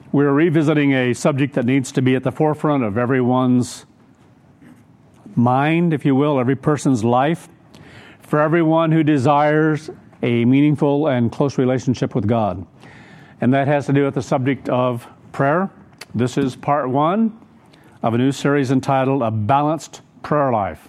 We're revisiting a subject that needs to be at the forefront of everyone's mind, if you will, every person's life, for everyone who desires a meaningful and close relationship with God. And that has to do with the subject of prayer. This is part one of a new series entitled A Balanced Prayer Life.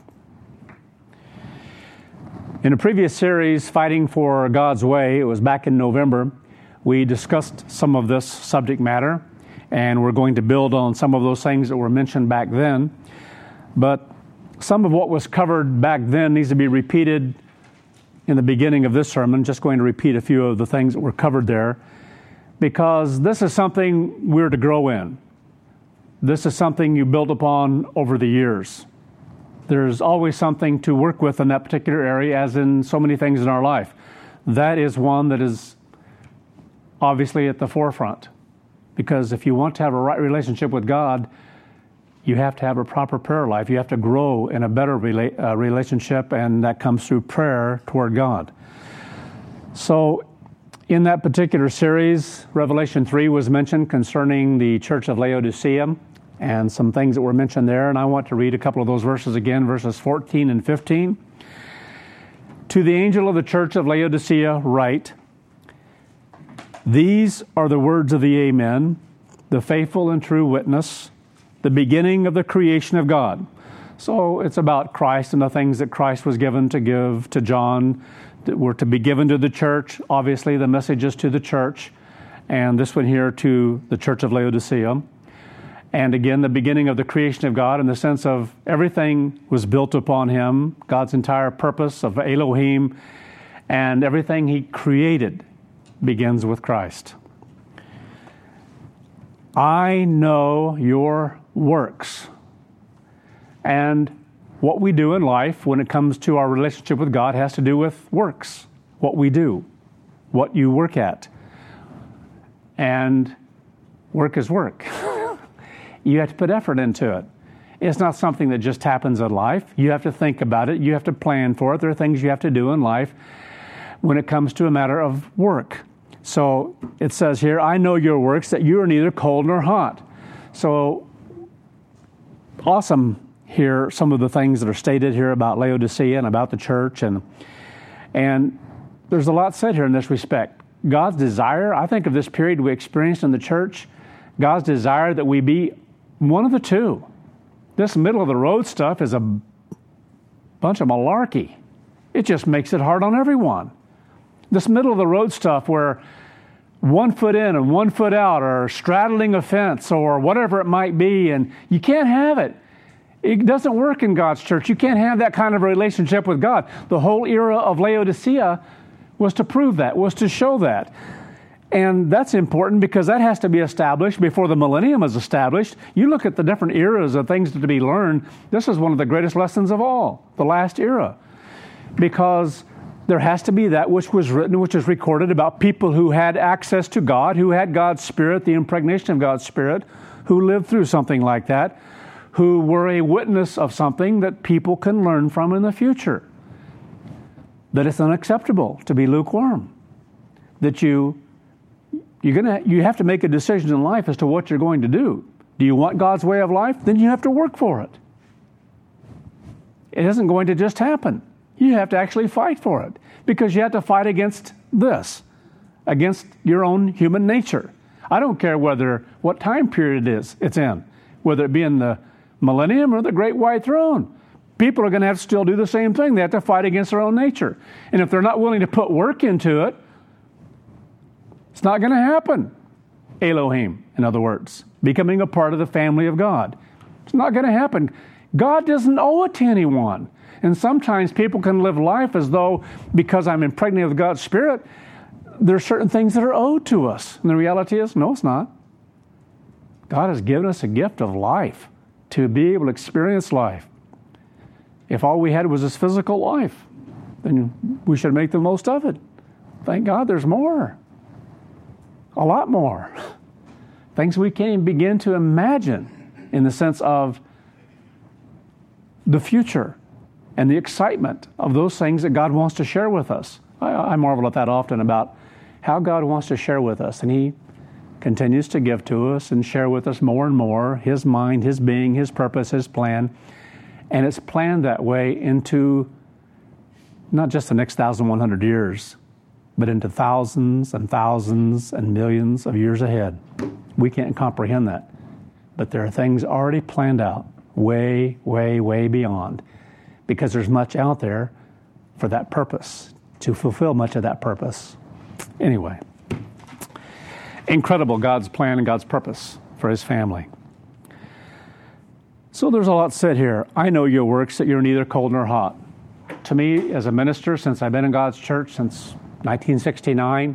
In a previous series, Fighting for God's Way, it was back in November, we discussed some of this subject matter, and we're going to build on some of those things that were mentioned back then. But some of what was covered back then needs to be repeated in the beginning of this sermon. Just going to repeat a few of the things that were covered there, because this is something we're to grow in. This is something you build upon over the years. There's always something to work with in that particular area, as in so many things in our life. That is one that is obviously at the forefront, because if you want to have a right relationship with God, you have to have a proper prayer life. You have to grow in a better relationship, and that comes through prayer toward God. So in that particular series, Revelation 3 was mentioned concerning the church of Laodicea and some things that were mentioned there, and I want to read a couple of those verses again, verses 14 and 15. To the angel of the church of Laodicea write, these are the words of the Amen, the faithful and true witness, the beginning of the creation of God. So it's about Christ and the things that Christ was given to give to John that were to be given to the church. Obviously, the message is to the church, and this one here to the church of Laodicea. And again, the beginning of the creation of God in the sense of everything was built upon Him, God's entire purpose of Elohim, and everything He created begins with Christ. I know your works. And what we do in life when it comes to our relationship with God has to do with works. What we do, what you work at. And work is work. You have to put effort into it. It's not something that just happens in life. You have to think about it. You have to plan for it. There are things you have to do in life when it comes to a matter of work. So it says here, I know your works, that you are neither cold nor hot. So awesome here, some of the things that are stated here about Laodicea and about the church. And there's a lot said here in this respect. God's desire, I think of this period we experienced in the church, God's desire that we be one of the two. This middle of the road stuff is a bunch of malarkey. It just makes it hard on everyone. This middle of the road stuff where 1 foot in and 1 foot out, or straddling a fence or whatever it might be, and you can't have it. It doesn't work in God's church. You can't have that kind of a relationship with God. The whole era of Laodicea was to prove that, was to show that. And that's important because that has to be established before the millennium is established. You look at the different eras of things to be learned. This is one of the greatest lessons of all, the last era. Because there has to be that which was written, which is recorded about people who had access to God, who had God's Spirit, the impregnation of God's Spirit, who lived through something like that, who were a witness of something that people can learn from in the future. That it's unacceptable to be lukewarm. That you have to make a decision in life as to what you're going to do. Do you want God's way of life? Then you have to work for it. It isn't going to just happen. You have to actually fight for it, because you have to fight against this, against your own human nature. I don't care what time period it's in, whether it be in the millennium or the great white throne. People are going to have to still do the same thing. They have to fight against their own nature. And if they're not willing to put work into it, it's not going to happen. Elohim, in other words, becoming a part of the family of God. It's not going to happen. God doesn't owe it to anyone. And sometimes people can live life as though, because I'm impregnated with God's Spirit, there are certain things that are owed to us. And the reality is, no, it's not. God has given us a gift of life to be able to experience life. If all we had was this physical life, then we should make the most of it. Thank God there's more. A lot more. Things we can't even begin to imagine in the sense of the future and the excitement of those things that God wants to share with us. I marvel at that often about how God wants to share with us. And He continues to give to us and share with us more and more His mind, His being, His purpose, His plan. And it's planned that way into not just the next 1,100 years, but into thousands and thousands and millions of years ahead. We can't comprehend that. But there are things already planned out way, way, way beyond, because there's much out there for that purpose, to fulfill much of that purpose. Anyway, incredible, God's plan and God's purpose for His family. So there's a lot said here. I know your works, that you're neither cold nor hot. To me, as a minister, since I've been in God's church since 1969,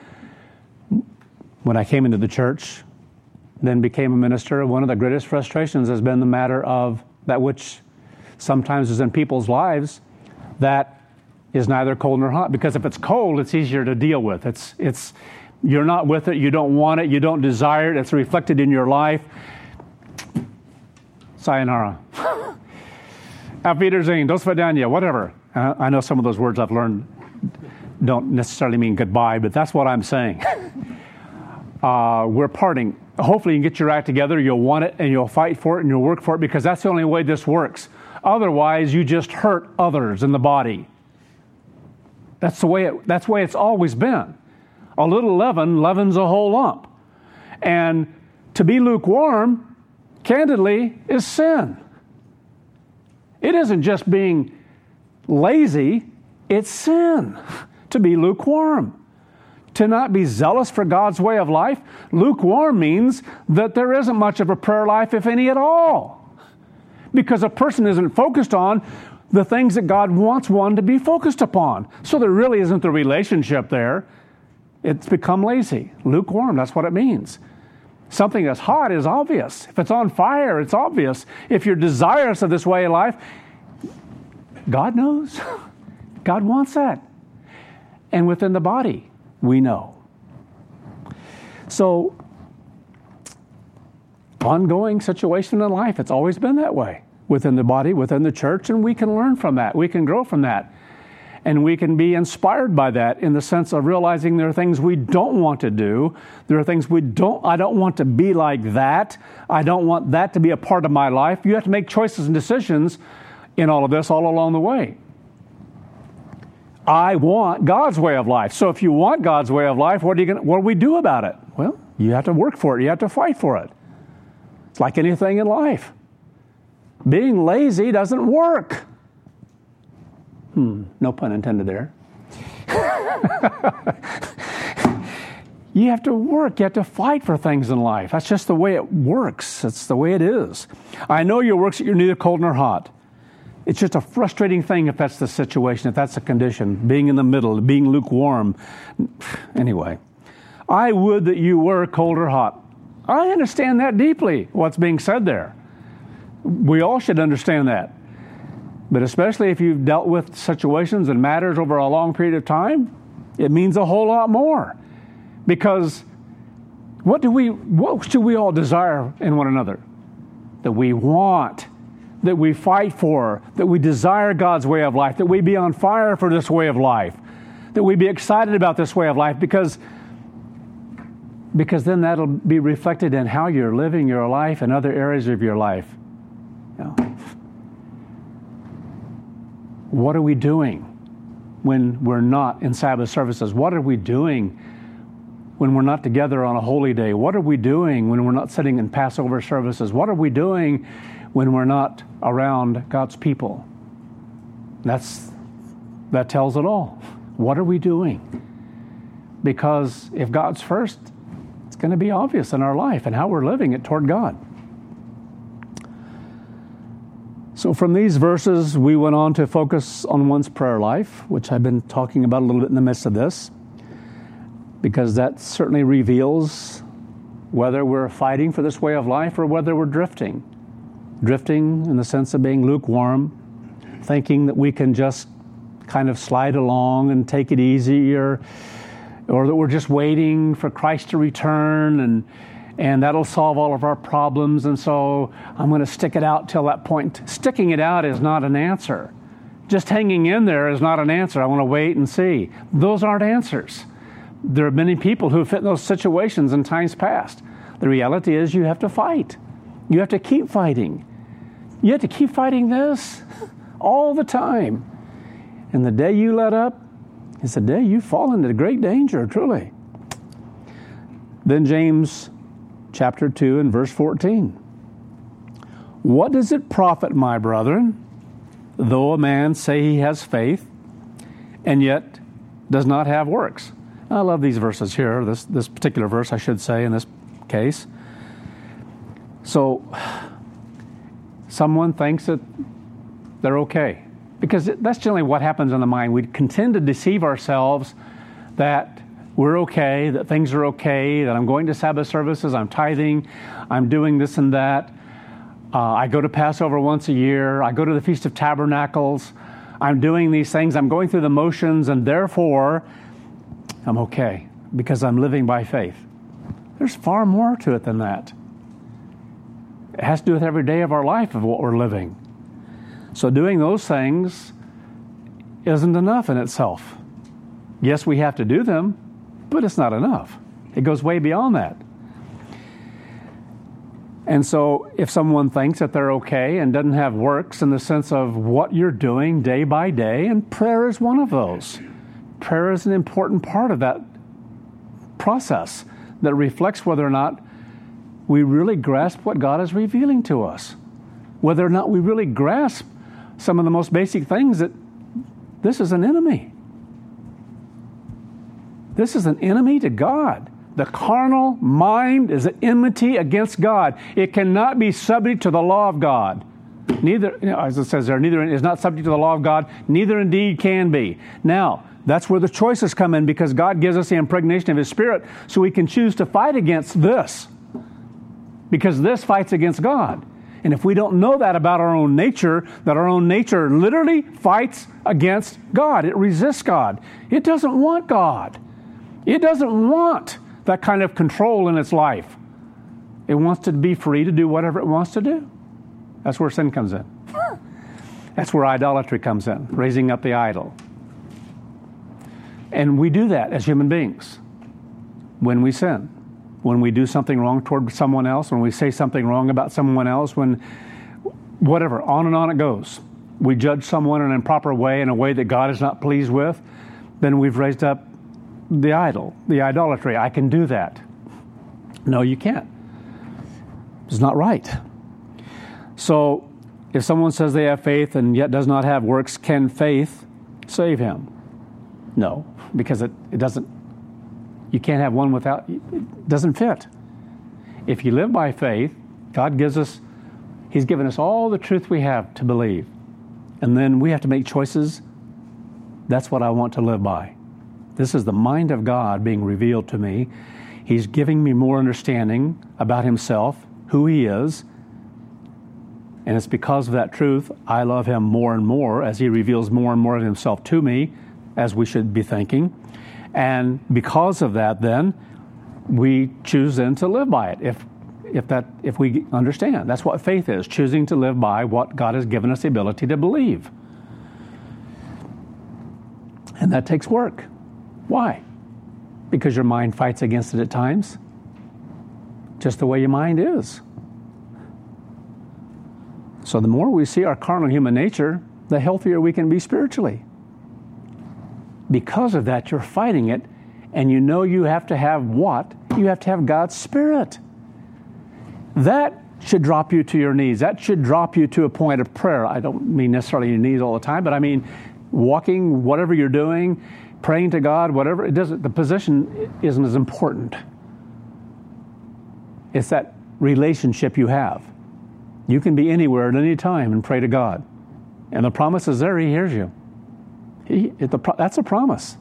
when I came into the church, then became a minister, one of the greatest frustrations has been the matter of that which sometimes is in people's lives that is neither cold nor hot. Because if it's cold, it's easier to deal with. It's you're not with it, you don't want it, you don't desire it, it's reflected in your life. Sayonara. Auf Wiedersehen, do svidaniya, whatever. I know some of those words I've learned don't necessarily mean goodbye, but that's what I'm saying. We're parting. Hopefully you can get your act together, you'll want it, and you'll fight for it, and you'll work for it, because that's the only way this works. Otherwise, you just hurt others in the body. That's the way it's always been. A little leaven leavens a whole lump. And to be lukewarm, candidly, is sin. It isn't just being lazy, it's sin to be lukewarm. To not be zealous for God's way of life. Lukewarm means that there isn't much of a prayer life, if any at all. Because a person isn't focused on the things that God wants one to be focused upon. So there really isn't the relationship there. It's become lazy. Lukewarm, that's what it means. Something that's hot is obvious. If it's on fire, it's obvious. If you're desirous of this way of life, God knows. God wants that. And within the body, we know. So, ongoing situation in life, it's always been that way. Within the body, within the church, and we can learn from that. We can grow from that. And we can be inspired by that in the sense of realizing there are things we don't want to do. There are things I don't want to be like that. I don't want that to be a part of my life. You have to make choices and decisions in all of this all along the way. I want God's way of life. So if you want God's way of life, what do we do about it? Well, you have to work for it. You have to fight for it. It's like anything in life. Being lazy doesn't work. No pun intended there. You have to work. You have to fight for things in life. That's just the way it works. That's the way it is. I know your works, that you're neither cold nor hot. It's just a frustrating thing if that's the situation, if that's the condition, being in the middle, being lukewarm. Anyway, I would that you were cold or hot. I understand that deeply, what's being said there. We all should understand that. But especially if you've dealt with situations and matters over a long period of time, it means a whole lot more. Because what should we all desire in one another? That we want, that we fight for, that we desire God's way of life, that we be on fire for this way of life, that we be excited about this way of life, because then that'll be reflected in how you're living your life and other areas of your life. What are we doing when we're not in Sabbath services? What are we doing when we're not together on a holy day? What are we doing when we're not sitting in Passover services? What are we doing when we're not around God's people? That tells it all. What are we doing? Because if God's first, it's going to be obvious in our life and how we're living it toward God. So from these verses, we went on to focus on one's prayer life, which I've been talking about a little bit in the midst of this, because that certainly reveals whether we're fighting for this way of life or whether we're drifting. Drifting in the sense of being lukewarm, thinking that we can just kind of slide along and take it easy, or that we're just waiting for Christ to return and that'll solve all of our problems, and so I'm going to stick it out till that point. Sticking it out is not an answer. Just hanging in there is not an answer. I want to wait and see. Those aren't answers. There are many people who fit in those situations in times past. The reality is you have to fight. You have to keep fighting. You have to keep fighting this all the time. And the day you let up is the day you fall into great danger, truly. Then James chapter 2 and verse 14. What does it profit, my brethren, though a man say he has faith and yet does not have works? I love these verses here, this particular verse, I should say, in this case. So, someone thinks that they're okay. Because that's generally what happens in the mind. We tend to deceive ourselves that we're okay, that things are okay, that I'm going to Sabbath services, I'm tithing, I'm doing this and that. I go to Passover once a year. I go to the Feast of Tabernacles. I'm doing these things. I'm going through the motions, and therefore, I'm okay because I'm living by faith. There's far more to it than that. It has to do with every day of our life of what we're living. So doing those things isn't enough in itself. Yes, we have to do them, but it's not enough. It goes way beyond that. And so if someone thinks that they're okay and doesn't have works in the sense of what you're doing day by day, and prayer is one of those. Prayer is an important part of that process that reflects whether or not we really grasp what God is revealing to us. Whether or not we really grasp some of the most basic things, that this is an enemy. This is an enemy to God. The carnal mind is an enmity against God. It cannot be subject to the law of God. Neither, as it says there, neither is not subject to the law of God, neither indeed can be. Now, that's where the choices come in, because God gives us the impregnation of His Spirit so we can choose to fight against this. Because this fights against God. And if we don't know that about our own nature, that our own nature literally fights against God. It resists God. It doesn't want God. It doesn't want that kind of control in its life. It wants to be free to do whatever it wants to do. That's where sin comes in. That's where idolatry comes in, raising up the idol. And we do that as human beings when we sin. When we do something wrong toward someone else, when we say something wrong about someone else, when whatever, on and on it goes. We judge someone in an improper way, in a way that God is not pleased with, then we've raised up the idol, the idolatry. I can do that. No, you can't. It's not right. So, if someone says they have faith and yet does not have works, can faith save him? No, because it doesn't. You can't have one without, it doesn't fit. If you live by faith, God gives us, He's given us all the truth we have to believe. And then we have to make choices. That's what I want to live by. This is the mind of God being revealed to me. He's giving me more understanding about Himself, who He is. And it's because of that truth I love Him more and more as He reveals more and more of Himself to me, as we should be thinking. And because of that, then, we choose then to live by it, if we understand. That's what faith is, choosing to live by what God has given us the ability to believe. And that takes work. Why? Because your mind fights against it at times. Just the way your mind is. So the more we see our carnal human nature, the healthier we can be spiritually. Because of that, you're fighting it, and you know you have to have what? You have to have God's Spirit. That should drop you to your knees. That should drop you to a point of prayer. I don't mean necessarily your knees all the time, but I mean walking, whatever you're doing, praying to God, whatever. It doesn't. The position isn't as important. It's that relationship you have. You can be anywhere at any time and pray to God. And the promise is there. He hears you. That's a promise.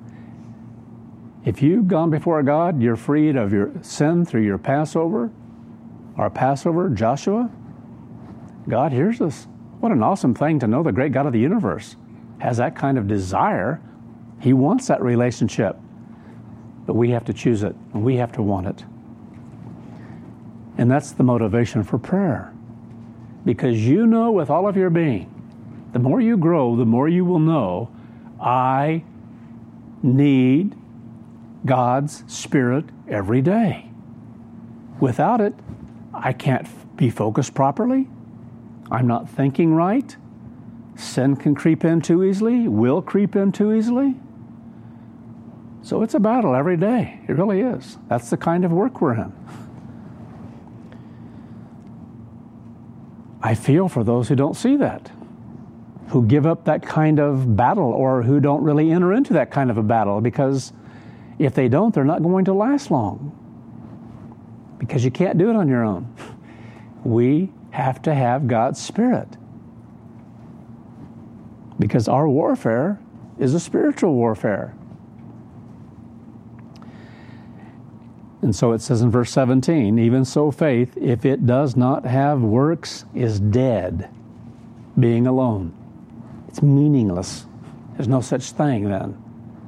If you've gone before God, you're freed of your sin through your Passover, our Passover, Joshua. God hears us. What an awesome thing to know the great God of the universe has that kind of desire. He wants that relationship. But we have to choose it, and we have to want it. And that's the motivation for prayer. Because you know with all of your being, the more you grow, the more you will know, I need God's Spirit every day. Without it, I can't be focused properly. I'm not thinking right. Sin can creep in too easily, will creep in too easily. So it's a battle every day. It really is. That's the kind of work we're in. I feel for those who don't see that, who give up that kind of battle, or who don't really enter into that kind of a battle, because if they don't, they're not going to last long, because you can't do it on your own. We have to have God's Spirit, because our warfare is a spiritual warfare. And so it says in verse 17, even so faith, if it does not have works, is dead, being alone. It's meaningless. There's no such thing then.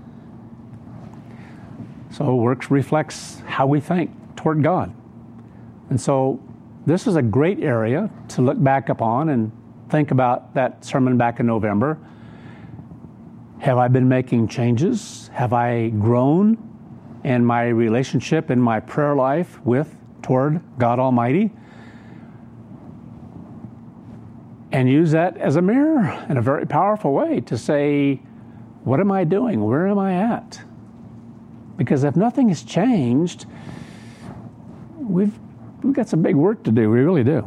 So works reflects how we think toward God. And so this is a great area to look back upon and think about that sermon back in November. Have I been making changes? Have I grown in my relationship, in my prayer life toward God Almighty? And use that as a mirror in a very powerful way to say, what am I doing? Where am I at? Because if nothing has changed, we've got some big work to do. We really do.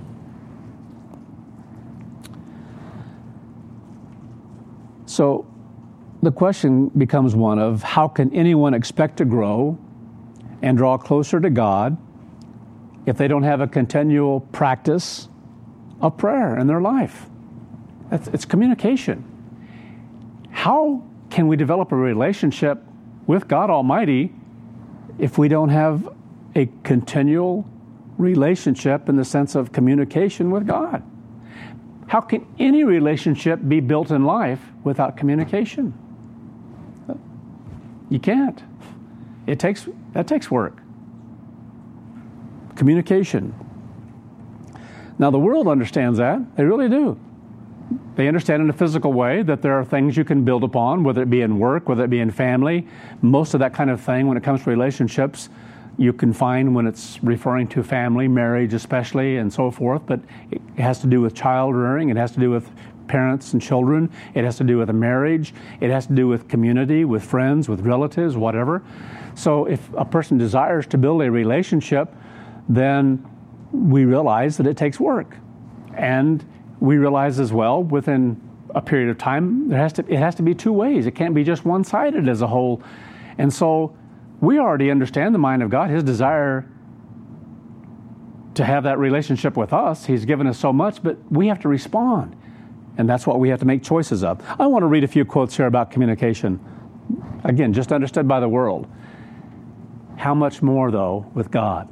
So the question becomes one of, how can anyone expect to grow and draw closer to God if they don't have a continual practice of prayer in their life? It's communication. How can we develop a relationship with God Almighty if we don't have a continual relationship in the sense of communication with God? How can any relationship be built in life without communication? You can't. That takes work. Communication. Now the world understands that. They really do. They understand in a physical way that there are things you can build upon, whether it be in work, whether it be in family. Most of that kind of thing when it comes to relationships, you can find when it's referring to family, marriage especially, and so forth. But it has to do with child rearing. It has to do with parents and children. It has to do with a marriage. It has to do with community, with friends, with relatives, whatever. So if a person desires to build a relationship, then we realize that it takes work. And we realize as well, within a period of time, it has to be two ways. It can't be just one-sided as a whole. And so we already understand the mind of God, His desire to have that relationship with us. He's given us so much, but we have to respond. And that's what we have to make choices of. I want to read a few quotes here about communication. Again, just understood by the world. How much more, though, with God?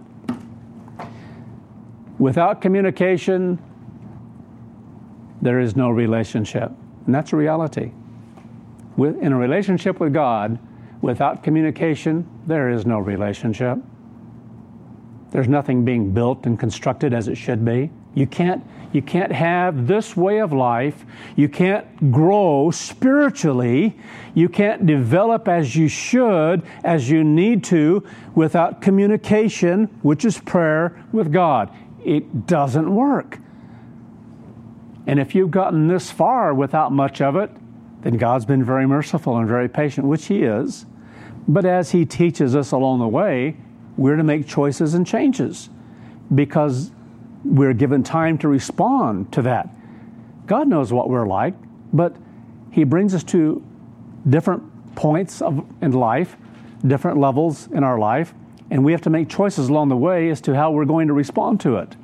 Without communication, there is no relationship. And that's a reality. In a relationship with God, without communication, there is no relationship. There's nothing being built and constructed as it should be. You can't have this way of life. You can't grow spiritually. You can't develop as you should, as you need to, without communication, which is prayer with God. It doesn't work. And if you've gotten this far without much of it, then God's been very merciful and very patient, which He is. But as He teaches us along the way, we're to make choices and changes because we're given time to respond to that. God knows what we're like, but He brings us to different points in life, different levels in our life, and we have to make choices along the way as to how we're going to respond to it.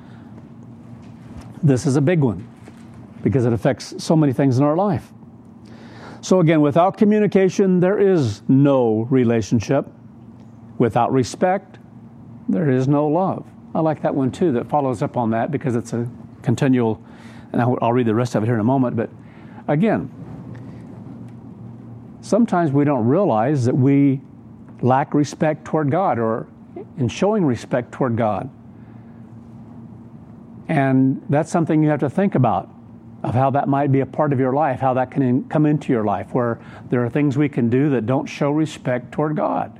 This is a big one because it affects so many things in our life. So again, without communication, there is no relationship. Without respect, there is no love. I like that one too, that follows up on that because it's a continual, and I'll read the rest of it here in a moment, but again, sometimes we don't realize that we lack respect toward God or in showing respect toward God. And that's something you have to think about. of how that might be a part of your life, how that can come into your life, where there are things we can do that don't show respect toward God.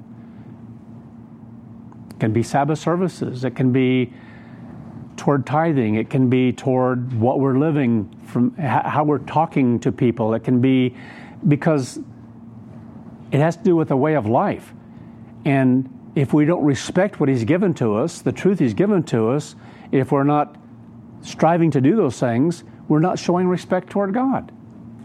It can be Sabbath services. It can be toward tithing. It can be toward what we're living, from how we're talking to people. It can be because it has to do with a way of life. And if we don't respect what He's given to us, the truth He's given to us, if we're not striving to do those things, we're not showing respect toward God.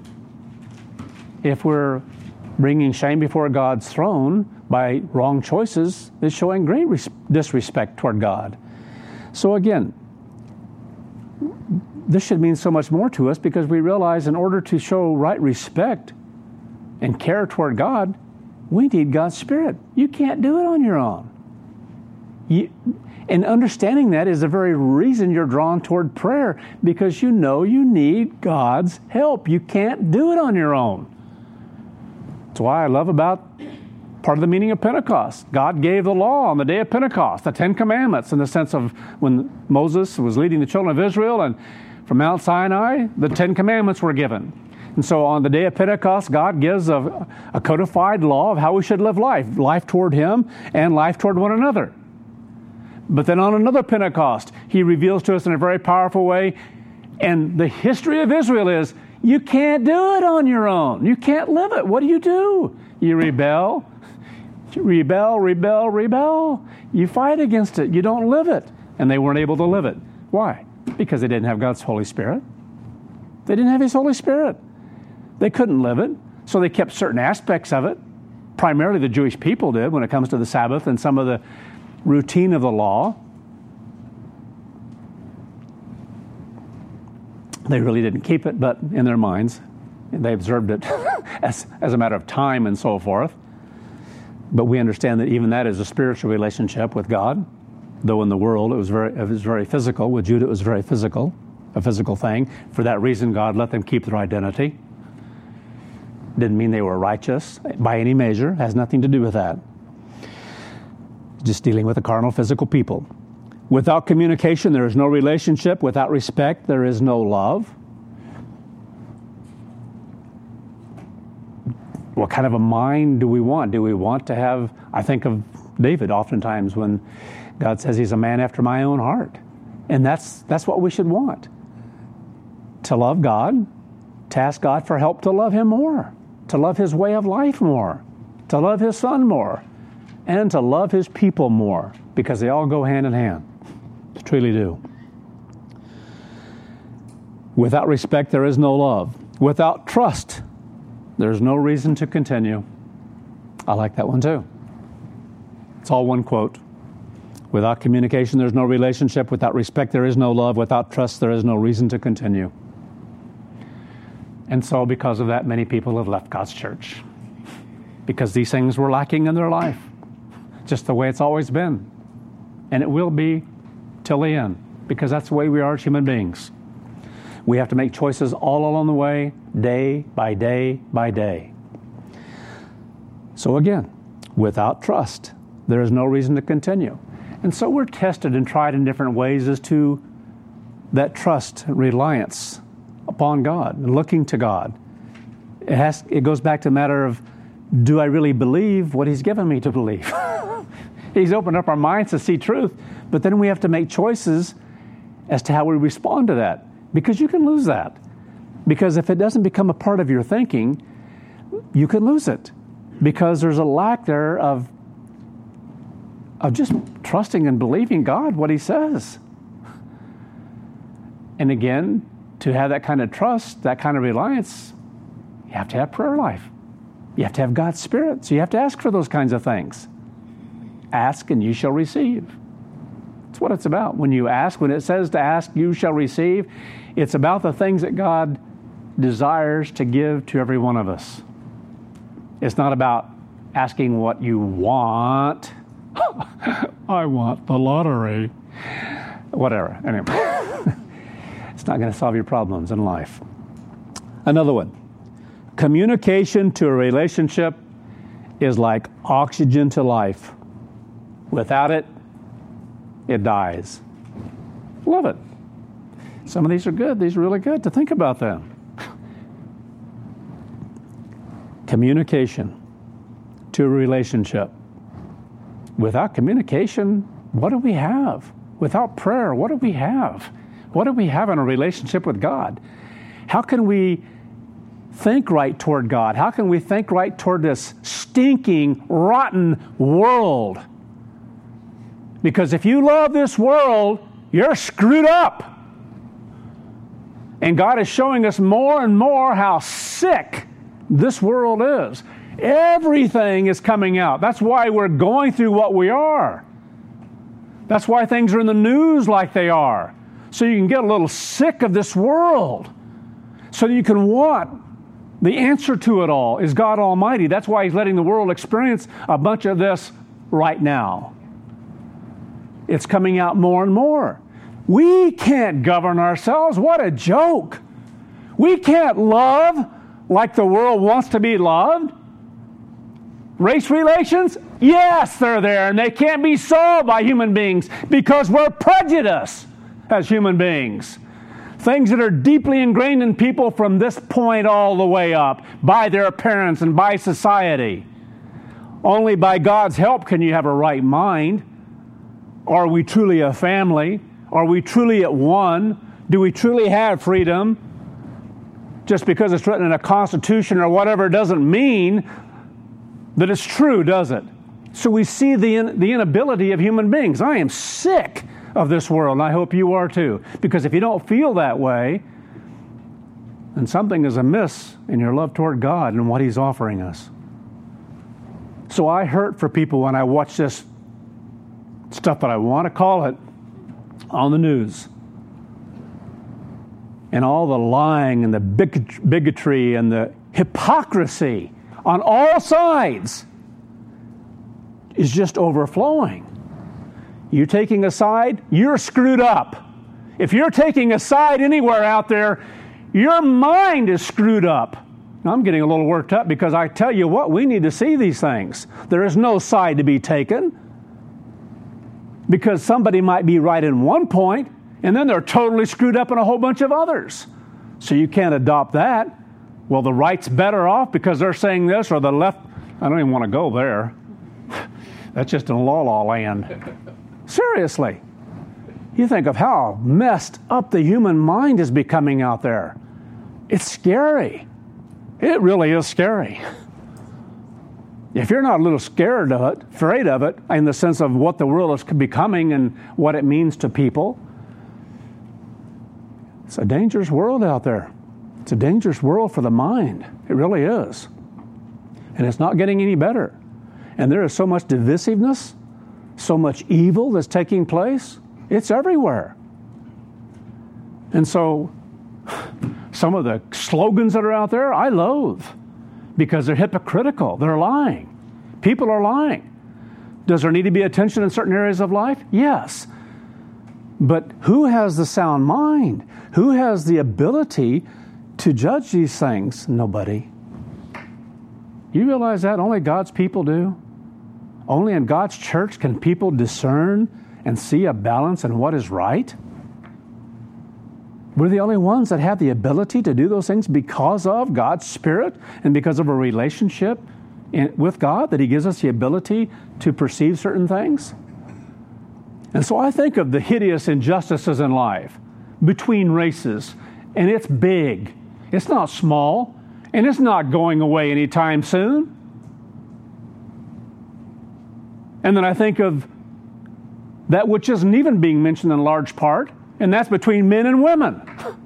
If we're bringing shame before God's throne by wrong choices, it's showing great disrespect toward God. So again, this should mean so much more to us, because we realize in order to show right respect and care toward God, we need God's Spirit. You can't do it on your own. And understanding that is the very reason you're drawn toward prayer, because you know you need God's help. You can't do it on your own. That's why I love about part of the meaning of Pentecost. God gave the law on the day of Pentecost, the Ten Commandments, in the sense of when Moses was leading the children of Israel, and from Mount Sinai, the Ten Commandments were given. And so on the day of Pentecost, God gives a codified law of how we should live life toward Him and life toward one another. But then on another Pentecost, He reveals to us in a very powerful way, and the history of Israel is, you can't do it on your own. You can't live it. What do? You rebel. You rebel. You fight against it. You don't live it. And they weren't able to live it. Why? Because they didn't have God's Holy Spirit. They didn't have His Holy Spirit. They couldn't live it. So they kept certain aspects of it. Primarily the Jewish people did when it comes to the Sabbath and some of the routine of the law. They really didn't keep it, but in their minds, they observed it as a matter of time and so forth. But we understand that even that is a spiritual relationship with God, though in the world it was very physical. With Judah, it was very physical, a physical thing. For that reason, God let them keep their identity. Didn't mean they were righteous by any measure. Has nothing to do with that. Just dealing with a carnal, physical people. Without communication, there is no relationship. Without respect, there is no love. What kind of a mind do we want? Do we want to have, I think of David oftentimes when God says he's a man after my own heart. And that's what we should want. To love God, to ask God for help to love Him more, to love His way of life more, to love His Son more, and to love His people more, because they all go hand in hand. They truly do. Without respect, there is no love. Without trust, there's no reason to continue. I like that one too. It's all one quote. Without communication, there's no relationship. Without respect, there is no love. Without trust, there is no reason to continue. And so because of that, many people have left God's church, because these things were lacking in their life, just the way it's always been. And it will be till the end, because that's the way we are as human beings. We have to make choices all along the way, day by day by day. So again, without trust, there is no reason to continue. And so we're tested and tried in different ways as to that trust, reliance upon God, and looking to God. It goes back to the matter of, do I really believe what He's given me to believe? He's opened up our minds to see truth, but then we have to make choices as to how we respond to that, because you can lose that. Because if it doesn't become a part of your thinking, you can lose it, because there's a lack there of just trusting and believing God, what He says. And again, to have that kind of trust, that kind of reliance, you have to have prayer life. You have to have God's Spirit. So you have to ask for those kinds of things. Ask and you shall receive. That's what it's about. When you ask, when it says to ask, you shall receive, it's about the things that God desires to give to every one of us. It's not about asking what you want. I want the lottery. Whatever. Anyway, it's not going to solve your problems in life. Another one. Communication to a relationship is like oxygen to life. Without it, it dies. Love it. Some of these are good. These are really good to think about them. Communication to a relationship. Without communication, what do we have? Without prayer, what do we have? What do we have in a relationship with God? How can we think right toward God? How can we think right toward this stinking, rotten world? Because if you love this world, you're screwed up. And God is showing us more and more how sick this world is. Everything is coming out. That's why we're going through what we are. That's why things are in the news like they are. So you can get a little sick of this world. So that you can want the answer to it all is God Almighty. That's why He's letting the world experience a bunch of this right now. It's coming out more and more. We can't govern ourselves. What a joke. We can't love like the world wants to be loved. Race relations? Yes, they're there, and they can't be solved by human beings because we're prejudiced as human beings. Things that are deeply ingrained in people from this point all the way up, by their parents and by society. Only by God's help can you have a right mind. Are we truly a family? Are we truly at one? Do we truly have freedom? Just because it's written in a constitution or whatever doesn't mean that it's true, does it? So we see the inability of human beings. I am sick of this world, and I hope you are too. Because if you don't feel that way, then something is amiss in your love toward God and what He's offering us. So I hurt for people when I watch this stuff that I want to call it on the news. And all the lying and the bigotry and the hypocrisy on all sides is just overflowing. You taking a side, you're screwed up. If you're taking a side anywhere out there, your mind is screwed up. Now, I'm getting a little worked up because I tell you what, we need to see these things. There is no side to be taken because somebody might be right in one point and then they're totally screwed up in a whole bunch of others. So you can't adopt that. Well, the right's better off because they're saying this, or the left, I don't even want to go there. That's just in la-la land. Seriously. You think of how messed up the human mind is becoming out there. It's scary. It really is scary. If you're not a little scared of it, afraid of it, in the sense of what the world is becoming and what it means to people, it's a dangerous world out there. It's a dangerous world for the mind. It really is. And it's not getting any better. And there is so much divisiveness, so much evil that's taking place. It's everywhere. And so some of the slogans that are out there, I loathe because they're hypocritical. They're lying. People are lying. Does there need to be attention in certain areas of life? Yes. But who has the sound mind? Who has the ability to judge these things? Nobody. You realize that only God's people do? Only in God's church can people discern and see a balance in what is right? We're the only ones that have the ability to do those things because of God's Spirit and because of a relationship with God, that He gives us the ability to perceive certain things. And so I think of the hideous injustices in life between races, and it's big. It's not small, and it's not going away anytime soon. And then I think of that which isn't even being mentioned in large part, and that's between men and women.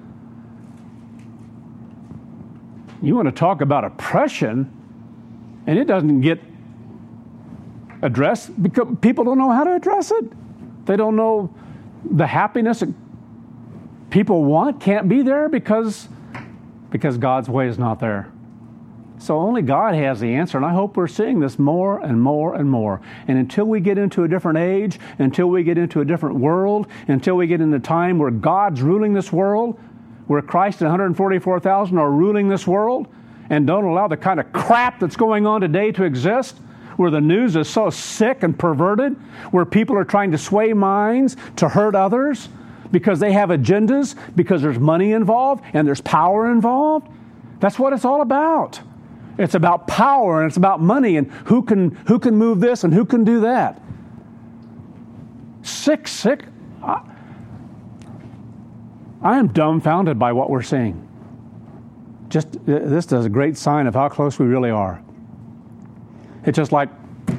You want to talk about oppression, and it doesn't get addressed because people don't know how to address it. They don't know the happiness that people want can't be there because God's way is not there. So only God has the answer, and I hope we're seeing this more and more and more. And until we get into a different age, until we get into a different world, until we get into a time where God's ruling this world, where Christ and 144,000 are ruling this world, and don't allow the kind of crap that's going on today to exist, where the news is so sick and perverted, where people are trying to sway minds to hurt others, because they have agendas, because there's money involved and there's power involved. That's what it's all about. It's about power and it's about money and who can move this and who can do that. Sick. I am dumbfounded by what we're seeing. This is a great sign of how close we really are. It's just like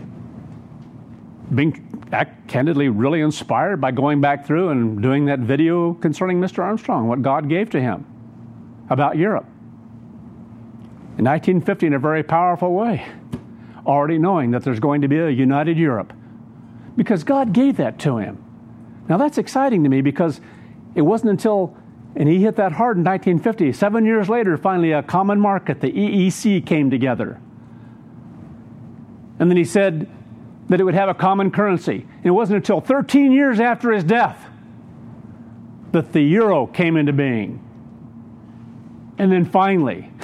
being candidly really inspired by going back through and doing that video concerning Mr. Armstrong, what God gave to him about Europe. In 1950, in a very powerful way, already knowing that there's going to be a united Europe because God gave that to him. Now that's exciting to me because it wasn't until, and he hit that hard in 1950, 7 years later, finally a common market, the EEC, came together. And then he said that it would have a common currency. And it wasn't until 13 years after his death that the euro came into being. And then finally,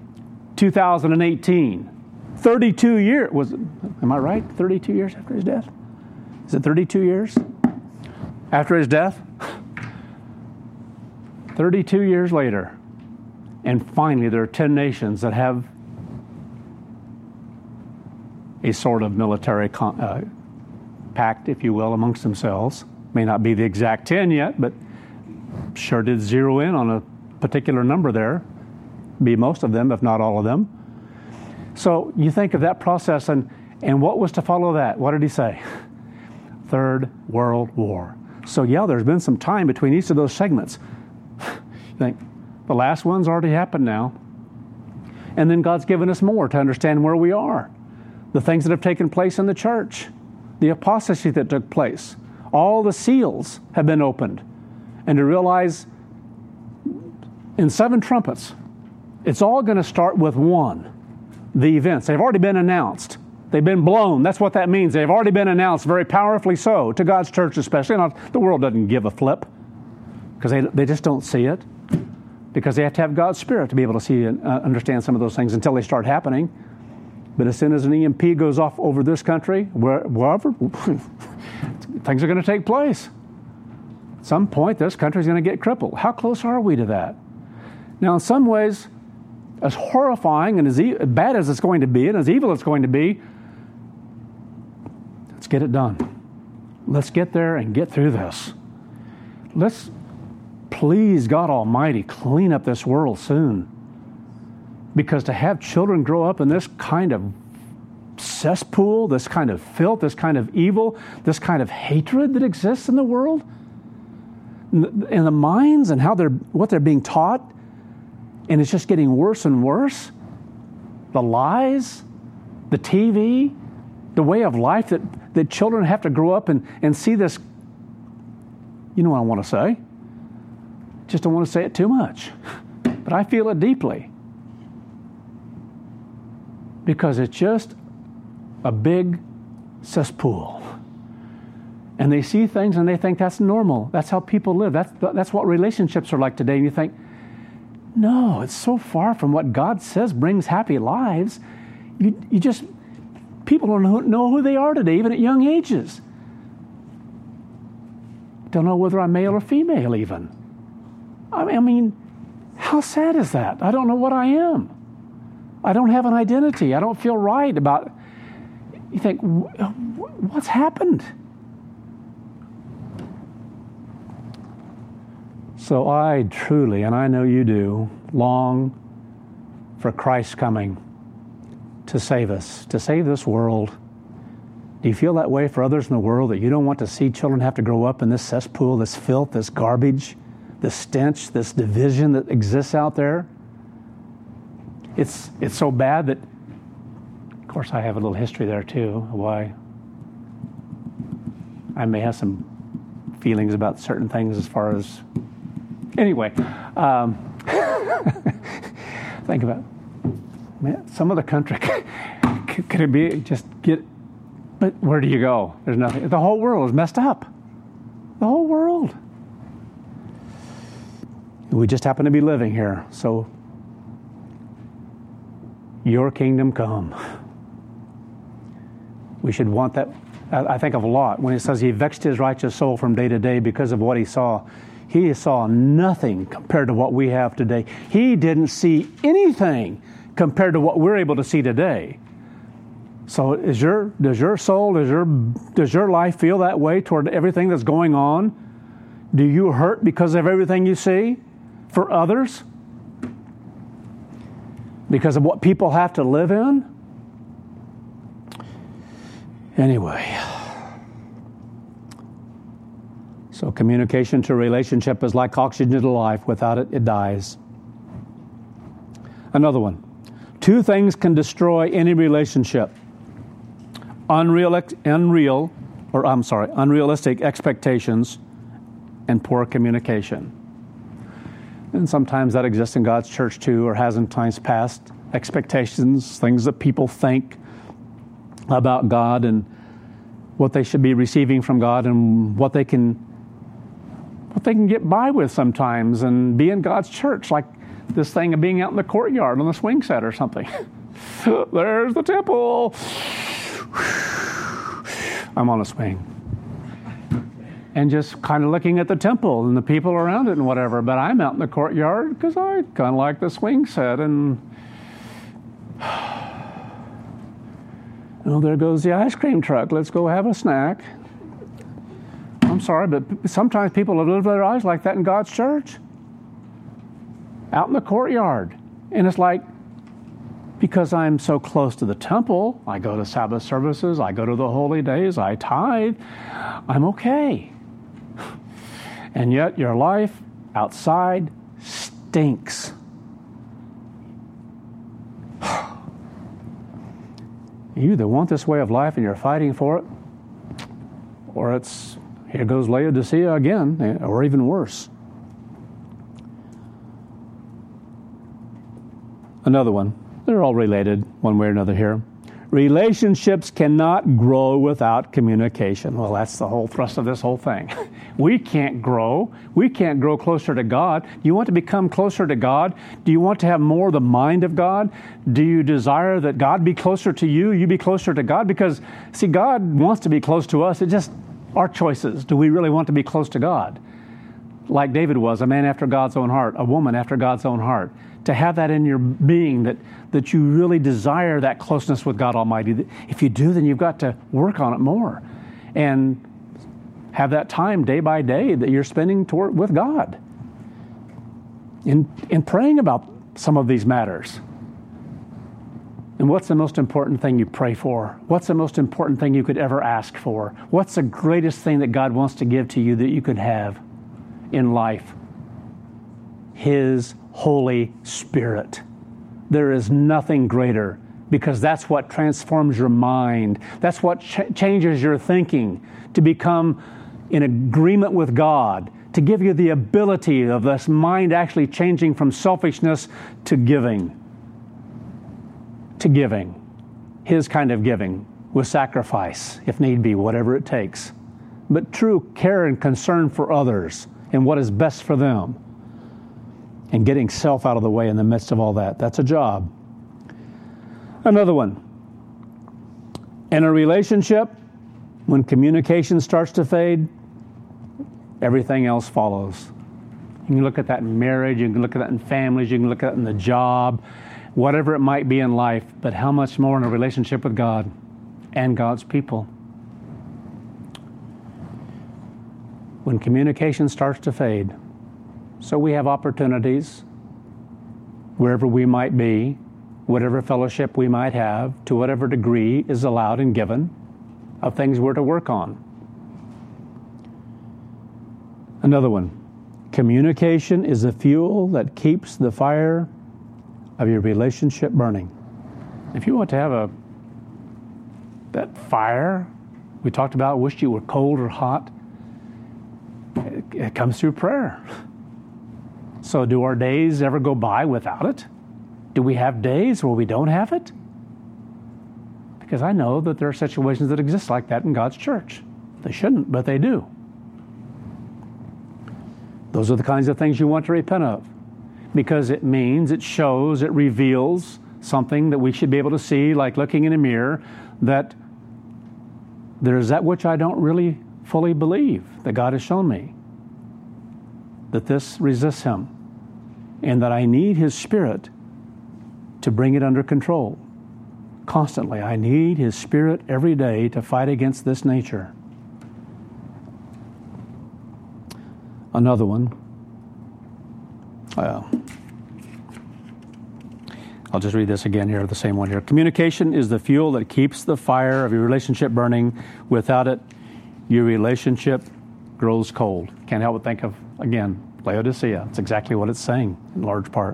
2018, 32 years, am I right? 32 years after his death? Is it 32 years after his death? 32 years later, and finally there are 10 nations that have a sort of military pact, if you will, amongst themselves. May not be the exact 10 yet, but sure did zero in on a particular number there. Be most of them, if not all of them. So you think of that process, and what was to follow that? What did he say? Third World War. So yeah, there's been some time between each of those segments. You think, the last one's already happened now. And then God's given us more to understand where we are. The things that have taken place in the church, the apostasy that took place, all the seals have been opened. And to realize in 7 trumpets, it's all going to start with one. The events. They've already been announced. They've been blown. That's what that means. They've already been announced very powerfully so, to God's church especially. Not, the world doesn't give a flip because they just don't see it. Because they have to have God's Spirit to be able to see and understand some of those things until they start happening. But as soon as an EMP goes off over this country, wherever, things are going to take place. At some point, this country's going to get crippled. How close are we to that? Now, in some ways, as horrifying and as bad as it's going to be and as evil it's going to be, let's get it done. Let's get there and get through this. Let's, please, God Almighty, clean up this world soon. Because to have children grow up in this kind of cesspool, this kind of filth, this kind of evil, this kind of hatred that exists in the world, in the minds and what they're being taught, and it's just getting worse and worse. The lies, the TV, the way of life that children have to grow up and see this. You know what I want to say. Just don't want to say it too much. But I feel it deeply. Because it's just a big cesspool. And they see things and they think that's normal. That's how people live. That's what relationships are like today. And you think, no, it's so far from what God says brings happy lives. You just, people don't know who they are today, even at young ages. Don't know whether I'm male or female even. I mean, how sad is that? I don't know what I am. I don't have an identity. I don't feel right about. You think, what's happened? So I truly, and I know you do, long for Christ's coming to save us, to save this world. Do you feel that way for others in the world, that you don't want to see children have to grow up in this cesspool, this filth, this garbage, this stench, this division that exists out there? It's so bad that, of course, I have a little history there too, why I may have some feelings about certain things as far as, anyway, think about, man, some of the country, could it be but where do you go? There's nothing. The whole world is messed up. The whole world. We just happen to be living here, so your kingdom come. We should want that. I think of Lot when it says he vexed his righteous soul from day to day because of what he saw. he saw nothing compared to what we have today. He didn't see anything compared to what we're able to see today. So does your soul, does your life feel that way toward everything that's going on? Do you hurt because of everything you see for others? Because of what people have to live in? Anyway. So communication to relationship is like oxygen to life. Without it, it dies. Another one. 2 things can destroy any relationship. Unrealistic expectations and poor communication. And sometimes that exists in God's church too, or has in times past. Expectations, things that people think about God and what they should be receiving from God and what they can get by with sometimes and be in God's church, like this thing of being out in the courtyard on the swing set or something. There's the temple. I'm on a swing. And just kind of looking at the temple and the people around it and whatever. But I'm out in the courtyard because I kind of like the swing set. And oh, there goes the ice cream truck. Let's go have a snack. I'm sorry, but sometimes people live their lives like that in God's church. Out in the courtyard. And it's like, because I'm so close to the temple, I go to Sabbath services, I go to the holy days, I tithe, I'm okay. And yet your life outside stinks. You either want this way of life and you're fighting for it, or it's, here goes Laodicea again, or even worse. Another one. They're all related one way or another here. Relationships cannot grow without communication. Well, that's the whole thrust of this whole thing. We can't grow. We can't grow closer to God. Do you want to become closer to God? Do you want to have more of the mind of God? Do you desire that God be closer to you, you be closer to God? Because, see, God wants to be close to us. It's just our choices. Do we really want to be close to God? Like David was, a man after God's own heart, a woman after God's own heart. To have that in your being, that you really desire that closeness with God Almighty. If you do, then you've got to work on it more. And have that time day by day that you're spending with God. In praying about some of these matters. And what's the most important thing you pray for? What's the most important thing you could ever ask for? What's the greatest thing that God wants to give to you that you could have in life? His Holy Spirit. There is nothing greater, because that's what transforms your mind. That's what changes your thinking to become in agreement with God, to give you the ability of this mind actually changing from selfishness to giving. To giving. His kind of giving with sacrifice, if need be, whatever it takes. But true care and concern for others and what is best for them. And getting self out of the way in the midst of all that. That's a job. Another one. In a relationship, when communication starts to fade, everything else follows. You can look at that in marriage, you can look at that in families, you can look at that in the job, whatever it might be in life, but how much more in a relationship with God and God's people. When communication starts to fade, so we have opportunities wherever we might be, whatever fellowship we might have, to whatever degree is allowed and given, of things we're to work on. Another one. Communication is the fuel that keeps the fire of your relationship burning. If you want to have that fire we talked about, wished you were cold or hot, it comes through prayer. So do our days ever go by without it? Do we have days where we don't have it? Because I know that there are situations that exist like that in God's church. They shouldn't, but they do. Those are the kinds of things you want to repent of. Because it means, it shows, it reveals something that we should be able to see, like looking in a mirror, that there's that which I don't really fully believe that God has shown me. that this resists him and that I need His Spirit to bring it under control. Constantly, I need His Spirit every day to fight against this nature. Another one. I'll just read this again here, the same one here. Communication is the fuel that keeps the fire of your relationship burning. Without it, your relationship grows cold. Can't help but think of, again, Laodicea. It's exactly what it's saying in large part.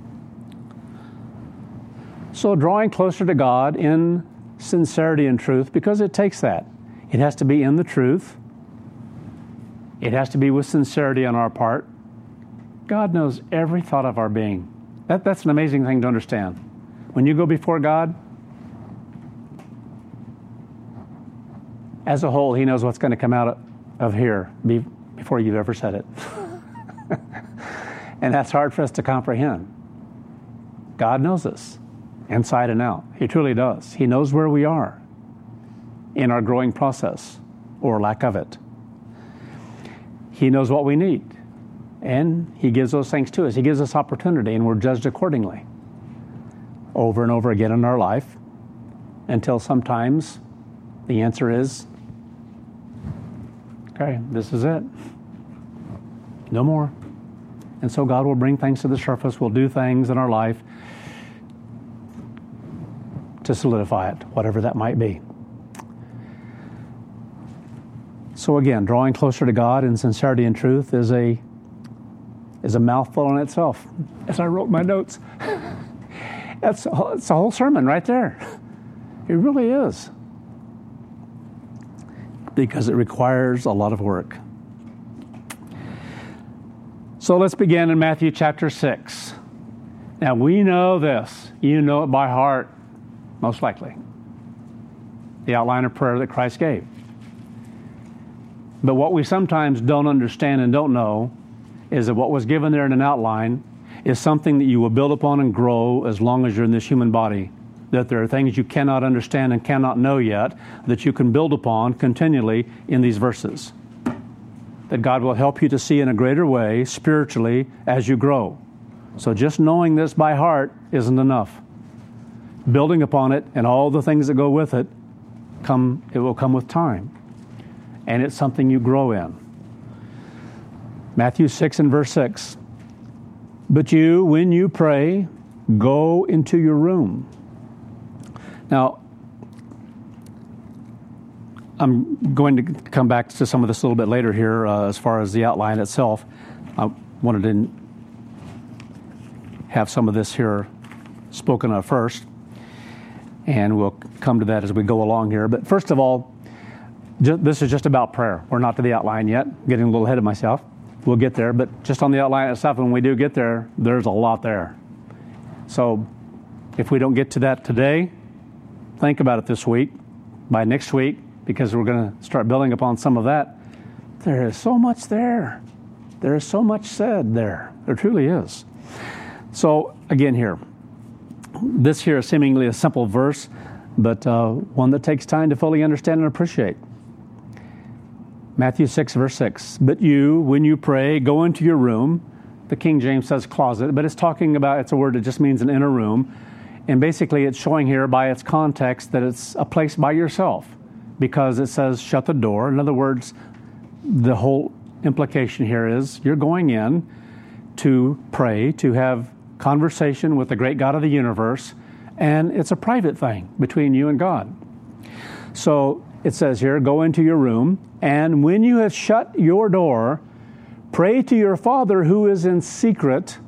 So drawing closer to God in sincerity and truth, because it takes that. It has to be in the truth. It has to be with sincerity on our part. God knows every thought of our being. That's an amazing thing to understand. When you go before God, as a whole, He knows what's going to come out of here before you've ever said it. And that's hard for us to comprehend. God knows us inside and out. He truly does. He knows where we are in our growing process or lack of it. He knows what we need. And He gives those things to us. He gives us opportunity, and we're judged accordingly over and over again in our life until sometimes the answer is, okay, this is it. No more. And so God will bring things to the surface, will do things in our life to solidify it, whatever that might be. So again, drawing closer to God in sincerity and truth is a mouthful in itself. As I wrote my notes, it's a whole sermon right there. It really is. Because it requires a lot of work. So let's begin in Matthew chapter 6. Now we know this. You know it by heart, most likely. The outline of prayer that Christ gave. But what we sometimes don't understand and don't know is that what was given there in an outline is something that you will build upon and grow as long as you're in this human body. That there are things you cannot understand and cannot know yet that you can build upon continually in these verses. That God will help you to see in a greater way spiritually as you grow. So just knowing this by heart isn't enough. Building upon it and all the things that go with it, it will come with time. And it's something you grow in. Matthew 6 and verse 6. But you, when you pray, go into your room. Now, I'm going to come back to some of this a little bit later here as far as the outline itself. I wanted to have some of this here spoken of first, and we'll come to that as we go along here. But first of all, this is just about prayer. We're not to the outline yet, getting a little ahead of myself. We'll get there, but just on the outline itself, when we do get there, there's a lot there. So if we don't get to that today, think about it this week. By next week, because we're going to start building upon some of that, there is so much there. There is so much said there. There truly is. So again here, this here is seemingly a simple verse, but one that takes time to fully understand and appreciate. Matthew 6, verse 6. But you, when you pray, go into your room. The King James says closet, but it's a word that just means an inner room. And basically it's showing here by its context that it's a place by yourself because it says shut the door. In other words, the whole implication here is you're going in to pray, to have conversation with the great God of the universe, and it's a private thing between you and God. So it says here, go into your room, and when you have shut your door, pray to your Father who is in secret.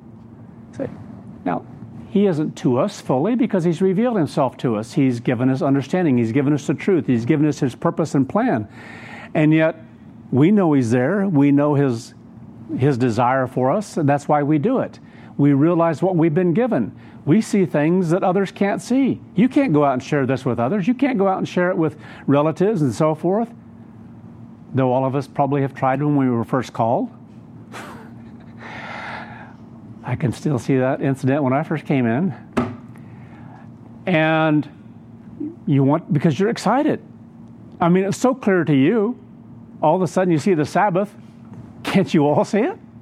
Now, He isn't to us fully because He's revealed Himself to us. He's given us understanding. He's given us the truth. He's given us His purpose and plan. And yet, we know He's there. We know His desire for us, and that's why we do it. We realize what we've been given. We see things that others can't see. You can't go out and share this with others. You can't go out and share it with relatives and so forth. Though all of us probably have tried when we were first called. I can still see that incident when I first came in. And because you're excited. I mean, it's so clear to you. All of a sudden you see the Sabbath. Can't you all see it?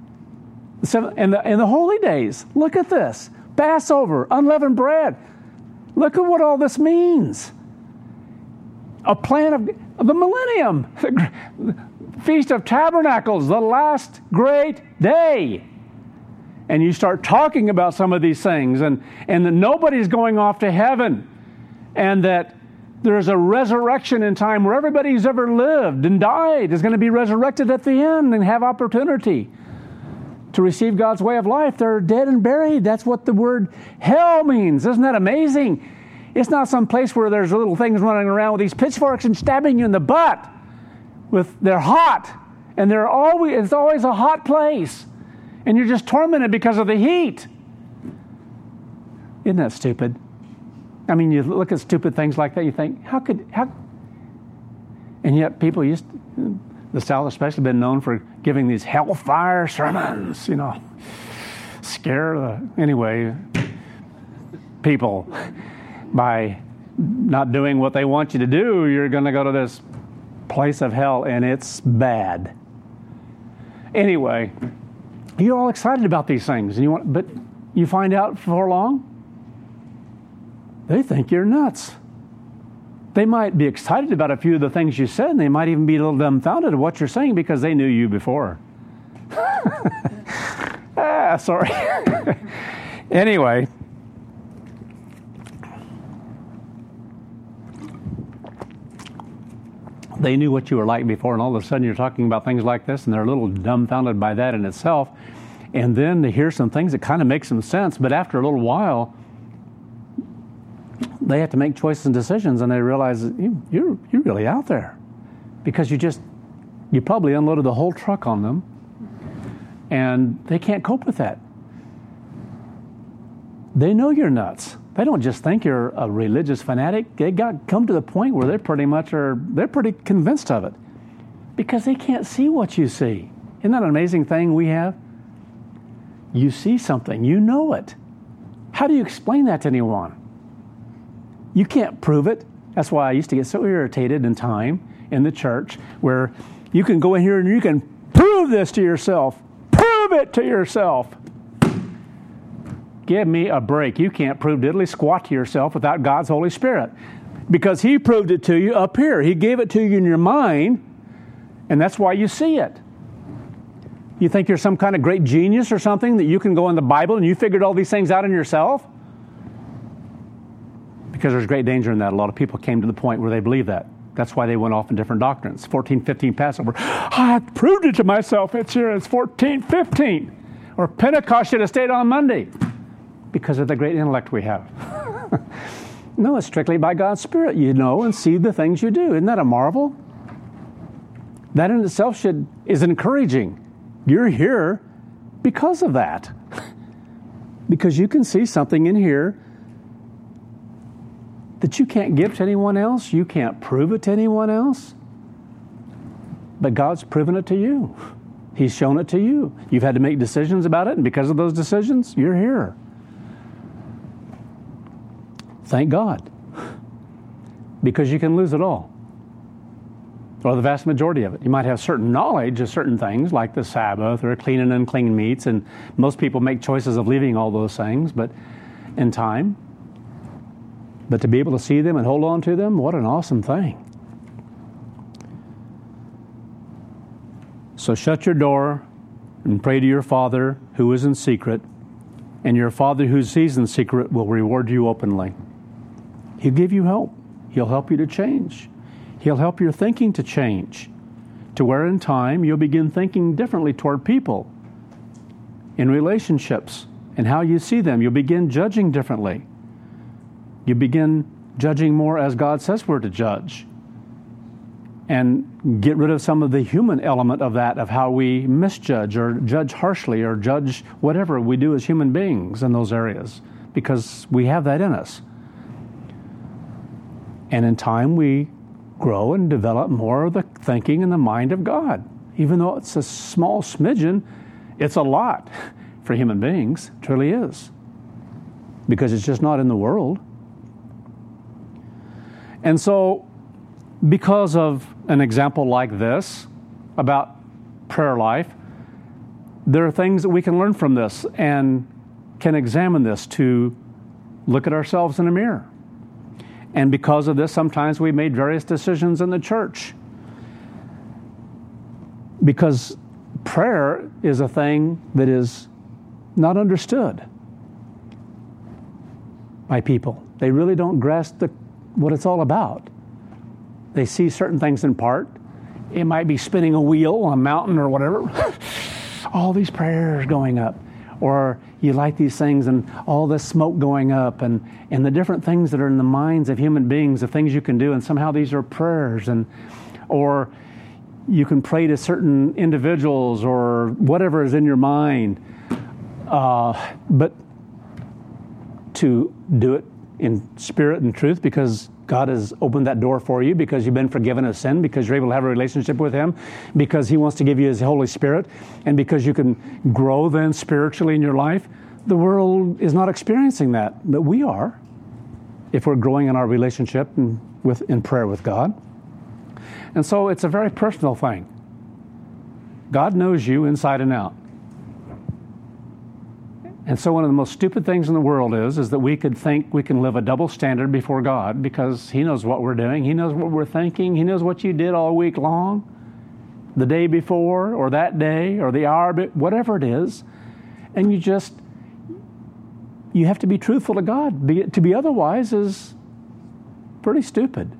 And the holy days. Look at this. Passover, unleavened bread. Look at what all this means. A plan of the millennium. The Feast of Tabernacles, the last great day. And you start talking about some of these things, and that nobody's going off to heaven, and that there's a resurrection in time where everybody who's ever lived and died is going to be resurrected at the end and have opportunity to receive God's way of life. They're dead and buried. That's what the word hell means. Isn't that amazing? It's not some place where there's little things running around with these pitchforks and stabbing you in the butt. They're hot, and it's always a hot place, and you're just tormented because of the heat. Isn't that stupid? I mean, you look at stupid things like that, you think, how? And yet people the South especially, been known for giving these hellfire sermons, scare people by not doing what they want you to do. You're going to go to this place of hell, and it's bad. Anyway, you're all excited about these things, but you find out before long, they think you're nuts. They might be excited about a few of the things you said, and they might even be a little dumbfounded at what you're saying because they knew you before. Sorry. Anyway. They knew what you were like before, and all of a sudden you're talking about things like this, and they're a little dumbfounded by that in itself. And then they hear some things that kind of make some sense, but after a little while, they have to make choices and decisions, and they realize that you're really out there because you probably unloaded the whole truck on them, and they can't cope with that. They know you're nuts. They don't just think you're a religious fanatic. They come to the point where they're pretty convinced of it because they can't see what you see. Isn't that an amazing thing we have? You see something, you know it. How do you explain that to anyone? You can't prove it. That's why I used to get so irritated in time in the church where you can go in here and you can prove this to yourself. Prove it to yourself. Give me a break. You can't prove diddly squat to yourself without God's Holy Spirit because He proved it to you up here. He gave it to you in your mind, and that's why you see it. You think you're some kind of great genius or something that you can go in the Bible and you figured all these things out in yourself? Because there's great danger in that. A lot of people came to the point where they believe that. That's why they went off in different doctrines. 1415 Passover. I proved it to myself. It's here. It's 1415. Or Pentecost should have stayed on Monday because of the great intellect we have. No, it's strictly by God's Spirit. You know and see the things you do. Isn't that a marvel? That in itself is encouraging. You're here because of that. Because you can see something in here that you can't give to anyone else. You can't prove it to anyone else. But God's proven it to you. He's shown it to you. You've had to make decisions about it, and because of those decisions, you're here. Thank God. Because you can lose it all. Or the vast majority of it. You might have certain knowledge of certain things, like the Sabbath or clean and unclean meats, and most people make choices of leaving all those things, but in time. But to be able to see them and hold on to them, what an awesome thing. So shut your door and pray to your Father who is in secret, and your Father who sees in secret will reward you openly. He'll give you help. He'll help you to change. He'll help your thinking to change, to where in time you'll begin thinking differently toward people, in relationships, and how you see them. You'll begin judging differently. You begin judging more as God says we're to judge. And get rid of some of the human element of that, of how we misjudge or judge harshly or judge whatever we do as human beings in those areas, because we have that in us. And in time we grow and develop more of the thinking and the mind of God. Even though it's a small smidgen, it's a lot for human beings. It truly is. Because it's just not in the world. And so, because of an example like this about prayer life, there are things that we can learn from this and can examine this to look at ourselves in a mirror. And because of this, sometimes we made various decisions in the church. Because prayer is a thing that is not understood by people. They really don't grasp what it's all about. They see certain things in part. It might be spinning a wheel on a mountain or whatever. All these prayers going up. Or you light these things and all this smoke going up and the different things that are in the minds of human beings, the things you can do, and somehow these are prayers. Or you can pray to certain individuals or whatever is in your mind. But to do it in spirit and truth, because God has opened that door for you, because you've been forgiven of sin, because you're able to have a relationship with Him, because He wants to give you His Holy Spirit, and because you can grow then spiritually in your life. The world is not experiencing that, but we are, if we're growing in our relationship in prayer with God. And so it's a very personal thing. God knows you inside and out. And so one of the most stupid things in the world is that we could think we can live a double standard before God, because He knows what we're doing. He knows what we're thinking. He knows what you did all week long, the day before, or that day, or the hour, whatever it is. And you have to be truthful to God. To be otherwise is pretty stupid.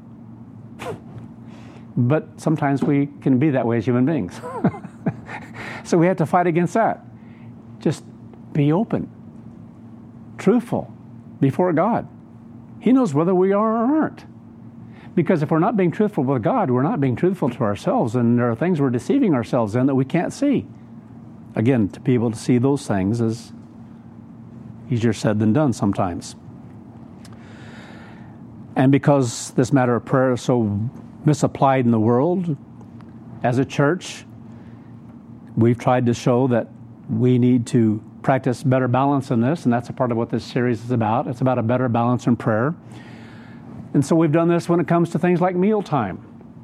But sometimes we can be that way as human beings. So we have to fight against that. Just be open, truthful before God. He knows whether we are or aren't. Because if we're not being truthful with God, we're not being truthful to ourselves, and there are things we're deceiving ourselves in that we can't see. Again, to be able to see those things is easier said than done sometimes. And because this matter of prayer is so misapplied in the world, as a church, we've tried to show that we need to practice better balance in this, and that's a part of what this series is about. It's about a better balance in prayer. And so we've done this when it comes to things like mealtime.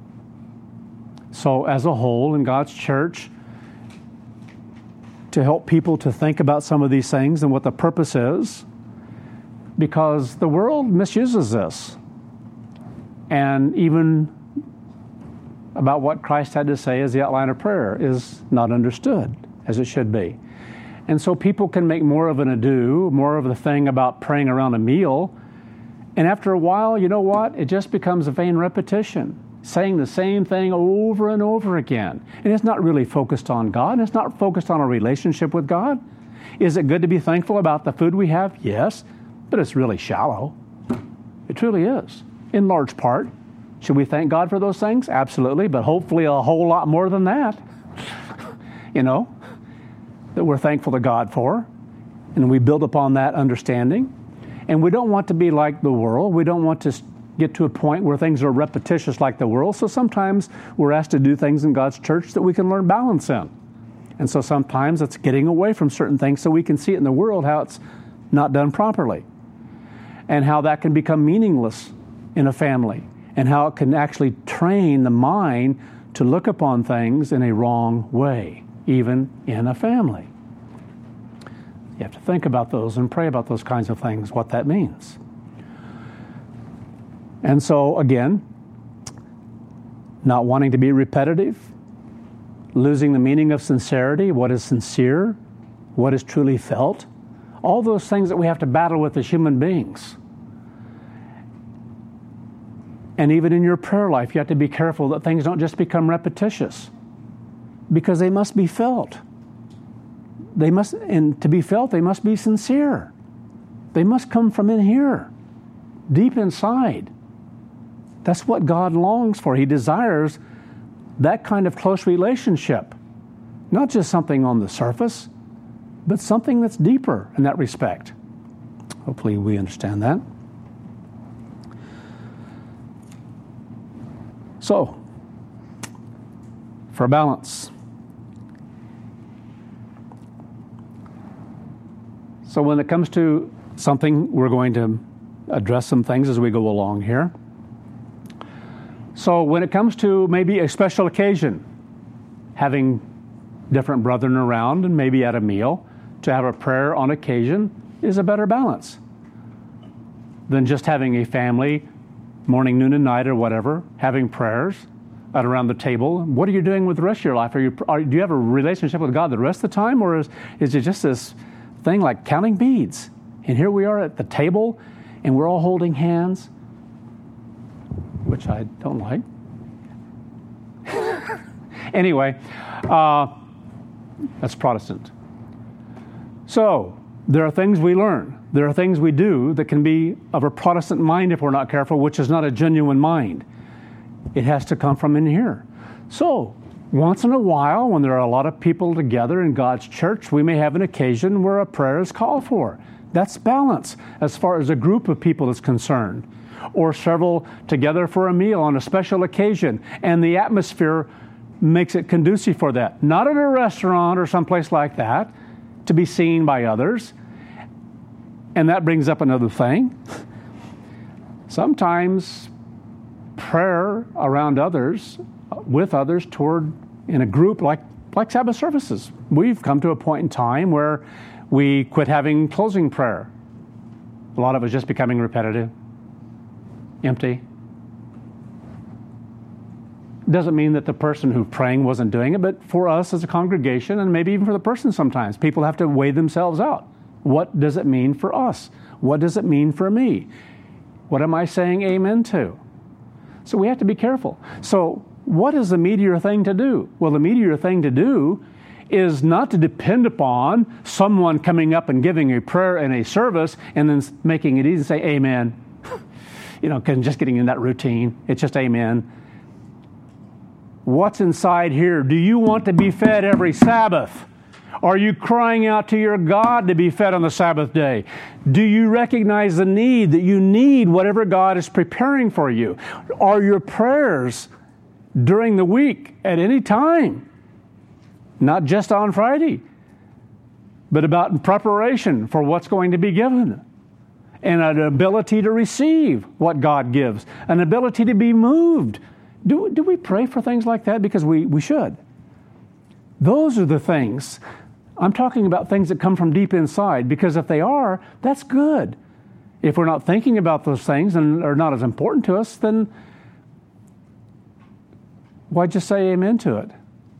So as a whole, in God's church, to help people to think about some of these things and what the purpose is, because the world misuses this. And even about what Christ had to say as the outline of prayer is not understood as it should be. And so people can make more of an ado, more of the thing about praying around a meal. And after a while, you know what? It just becomes a vain repetition, saying the same thing over and over again. And it's not really focused on God. It's not focused on a relationship with God. Is it good to be thankful about the food we have? Yes, but it's really shallow. It truly is, in large part. Should we thank God for those things? Absolutely, but hopefully a whole lot more than that. That we're thankful to God for, and we build upon that understanding. And we don't want to be like the world. We don't want to get to a point where things are repetitious like the world. So sometimes we're asked to do things in God's church that we can learn balance in. And so sometimes it's getting away from certain things so we can see it in the world how it's not done properly, and how that can become meaningless in a family, and how it can actually train the mind to look upon things in a wrong way, even in a family. You have to think about those and pray about those kinds of things, what that means. And so, again, not wanting to be repetitive, losing the meaning of sincerity, what is sincere, what is truly felt, all those things that we have to battle with as human beings. And even in your prayer life, you have to be careful that things don't just become repetitious, because they must be felt. And to be felt, they must be sincere. They must come from in here, deep inside. That's what God longs for. He desires that kind of close relationship. Not just something on the surface, but something that's deeper in that respect. Hopefully we understand that. So, for balance. So when it comes to something, we're going to address some things as we go along here. So when it comes to maybe a special occasion, having different brethren around and maybe at a meal, to have a prayer on occasion is a better balance than just having a family, morning, noon, and night, or whatever, having prayers at around the table. What are you doing with the rest of your life? Do you have a relationship with God the rest of the time, or is it just this thing like counting beads? And here we are at the table, and we're all holding hands, which I don't like. Anyway, that's Protestant. So, there are things we learn. There are things we do that can be of a Protestant mind if we're not careful, which is not a genuine mind. It has to come from in here. So, once in a while, when there are a lot of people together in God's church, we may have an occasion where a prayer is called for. That's balance as far as a group of people is concerned. Or several together for a meal on a special occasion, and the atmosphere makes it conducive for that. Not at a restaurant or someplace like that, to be seen by others. And that brings up another thing. Sometimes prayer around others, with others, in a group like Sabbath services. We've come to a point in time where we quit having closing prayer. A lot of it is just becoming repetitive, empty. Doesn't mean that the person who's praying wasn't doing it, but for us as a congregation, and maybe even for the person sometimes, people have to weigh themselves out. What does it mean for us? What does it mean for me? What am I saying amen to? So we have to be careful. So what is the meatier thing to do? Well, the meatier thing to do is not to depend upon someone coming up and giving a prayer and a service and then making it easy to say amen. Just getting in that routine. It's just amen. What's inside here? Do you want to be fed every Sabbath? Are you crying out to your God to be fed on the Sabbath day? Do you recognize the need that you need whatever God is preparing for you? Are your prayers during the week at any time, not just on Friday, but about in preparation for what's going to be given, and an ability to receive what God gives, an ability to be moved? Do we pray for things like that? Because we should. Those are the things. I'm talking about things that come from deep inside, because if they are, that's good. If we're not thinking about those things and are not as important to us, then why just say amen to it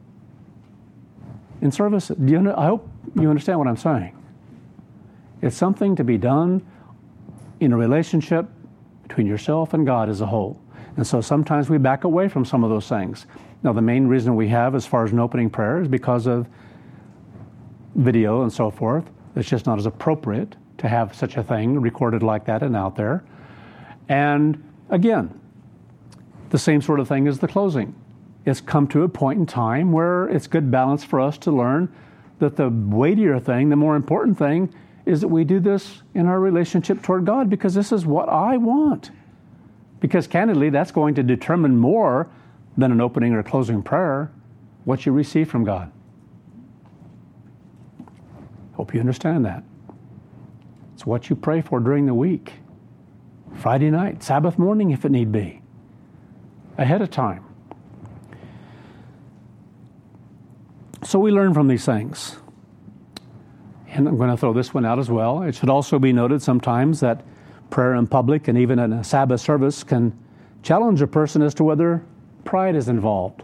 in service? I hope you understand what I'm saying. It's something to be done in a relationship between yourself and God as a whole. And so sometimes we back away from some of those things. Now, the main reason we have as far as an opening prayer is because of video and so forth. It's just not as appropriate to have such a thing recorded like that and out there. And again, the same sort of thing as the closing. It's come to a point in time where it's good balance for us to learn that the weightier thing, the more important thing, is that we do this in our relationship toward God, because this is what I want. Because candidly, that's going to determine more than an opening or closing prayer, what you receive from God. Hope you understand that. It's what you pray for during the week. Friday night, Sabbath morning if it need be. Ahead of time. So we learn from these things. And I'm going to throw this one out as well. It should also be noted sometimes that prayer in public and even in a Sabbath service can challenge a person as to whether pride is involved.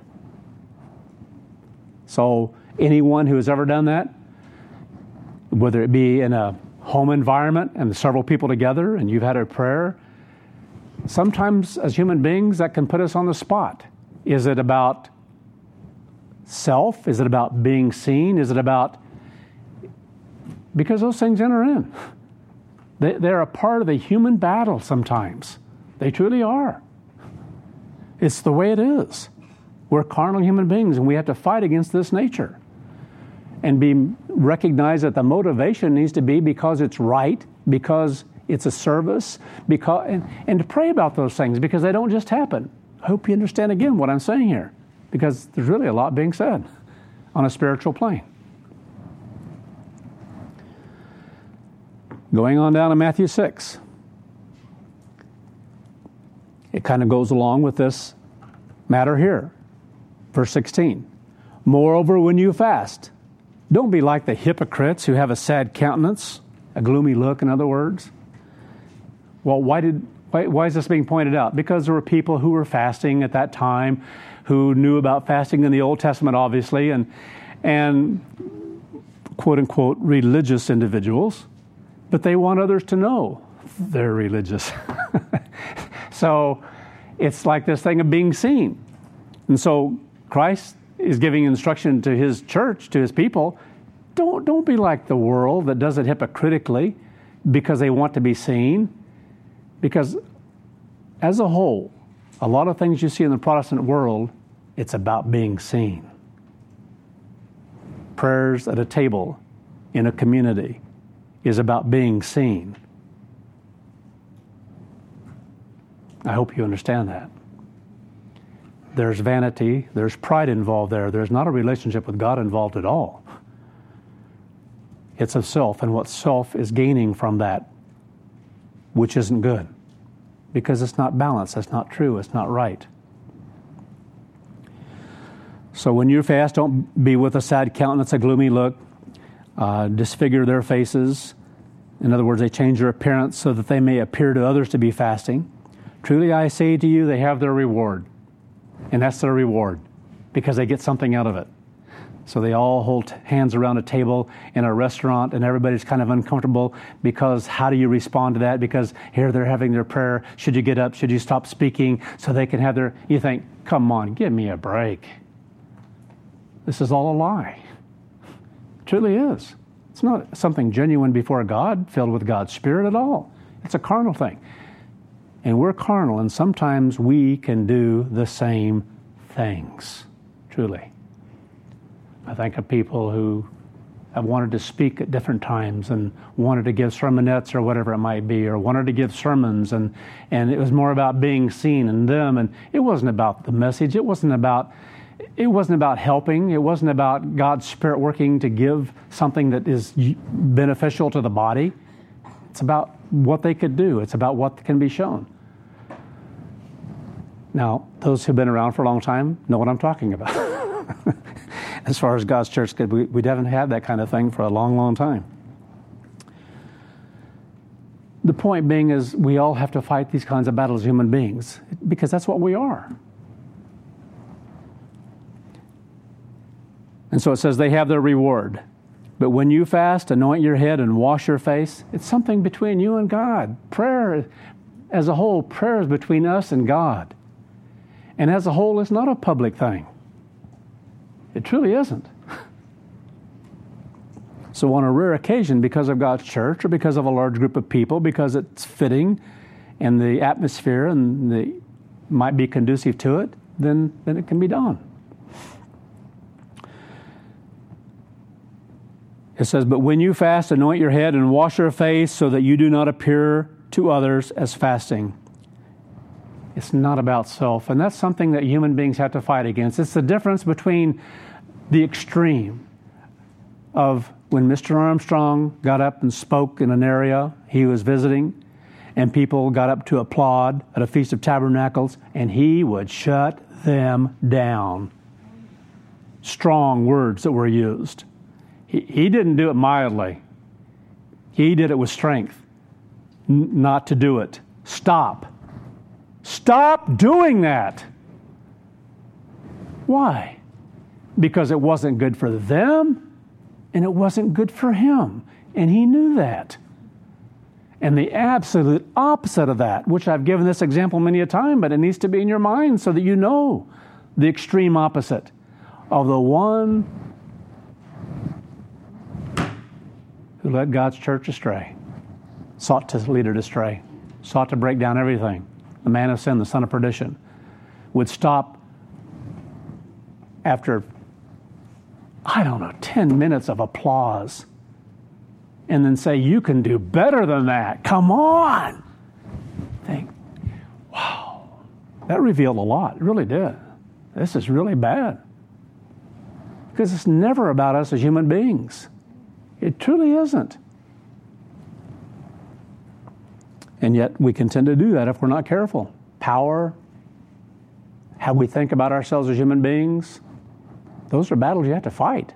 So anyone who has ever done that, whether it be in a home environment and several people together and you've had a prayer, sometimes as human beings that can put us on the spot. Is it about self? Is it about being seen? Is it about... Because those things enter in. They're a part of the human battle sometimes. They truly are. It's the way it is. We're carnal human beings, and we have to fight against this nature. And recognize that the motivation needs to be because it's right, because it's a service, and to pray about those things, because they don't just happen. I hope you understand again what I'm saying here, because there's really a lot being said on a spiritual plane. Going on down to Matthew 6. It kind of goes along with this matter here. Verse 16. Moreover, when you fast, don't be like the hypocrites who have a sad countenance, a gloomy look, in other words. Well, why is this being pointed out? Because there were people who were fasting at that time, who knew about fasting in the Old Testament, obviously, and quote-unquote religious individuals, but they want others to know they're religious. So it's like this thing of being seen. And so Christ is giving instruction to his church, to his people, don't be like the world that does it hypocritically because they want to be seen. Because as a whole, a lot of things you see in the Protestant world, it's about being seen. Prayers at a table in a community is about being seen. I hope you understand that. There's vanity, there's pride involved there. There's not a relationship with God involved at all. It's of self and what self is gaining from that, which isn't good. Because it's not balanced, it's not true, it's not right. So when you fast, don't be with a sad countenance, a gloomy look, disfigure their faces. In other words, they change their appearance so that they may appear to others to be fasting. Truly I say to you, they have their reward. And that's their reward, because they get something out of it. So they all hold hands around a table in a restaurant, and everybody's kind of uncomfortable because how do you respond to that? Because here they're having their prayer. Should you get up? Should you stop speaking so they can have their... You think, come on, give me a break. This is all a lie. It truly is. It's not something genuine before God, filled with God's Spirit at all. It's a carnal thing. And we're carnal, and sometimes we can do the same things, truly. I think of people who have wanted to speak at different times and wanted to give sermonettes or whatever it might be, or wanted to give sermons, and it was more about being seen in them, and it wasn't about the message. It wasn't about helping. It wasn't about God's Spirit working to give something that is beneficial to the body. It's about what they could do. It's about what can be shown. Now, those who've been around for a long time know what I'm talking about. As far as God's church, we haven't had that kind of thing for a long, long time. The point being is we all have to fight these kinds of battles as human beings because that's what we are. And so it says they have their reward. But when you fast, anoint your head and wash your face. It's something between you and God. Prayer, as a whole, prayer is between us and God. And as a whole, it's not a public thing. It truly isn't. So on a rare occasion, because of God's church or because of a large group of people, because it's fitting and the atmosphere and might be conducive to it, then it can be done. It says, but when you fast, anoint your head and wash your face so that you do not appear to others as fasting. It's not about self. And that's something that human beings have to fight against. It's the difference between the extreme of when Mr. Armstrong got up and spoke in an area he was visiting, and people got up to applaud at a Feast of Tabernacles, and he would shut them down. Strong words that were used. He didn't do it mildly. He did it with strength. Not to do it. Stop. Stop doing that. Why? Because it wasn't good for them, and it wasn't good for him. And he knew that. And the absolute opposite of that, which I've given this example many a time, but it needs to be in your mind so that you know the extreme opposite of the one who led God's church astray, sought to lead it astray, sought to break down everything. The man of sin, the son of perdition, would stop after, 10 minutes of applause and then say, you can do better than that. Come on. Think, wow, that revealed a lot. It really did. This is really bad. Because it's never about us as human beings. It truly isn't. And yet we can tend to do that if we're not careful. Power, how we think about ourselves as human beings, Those are battles you have to fight.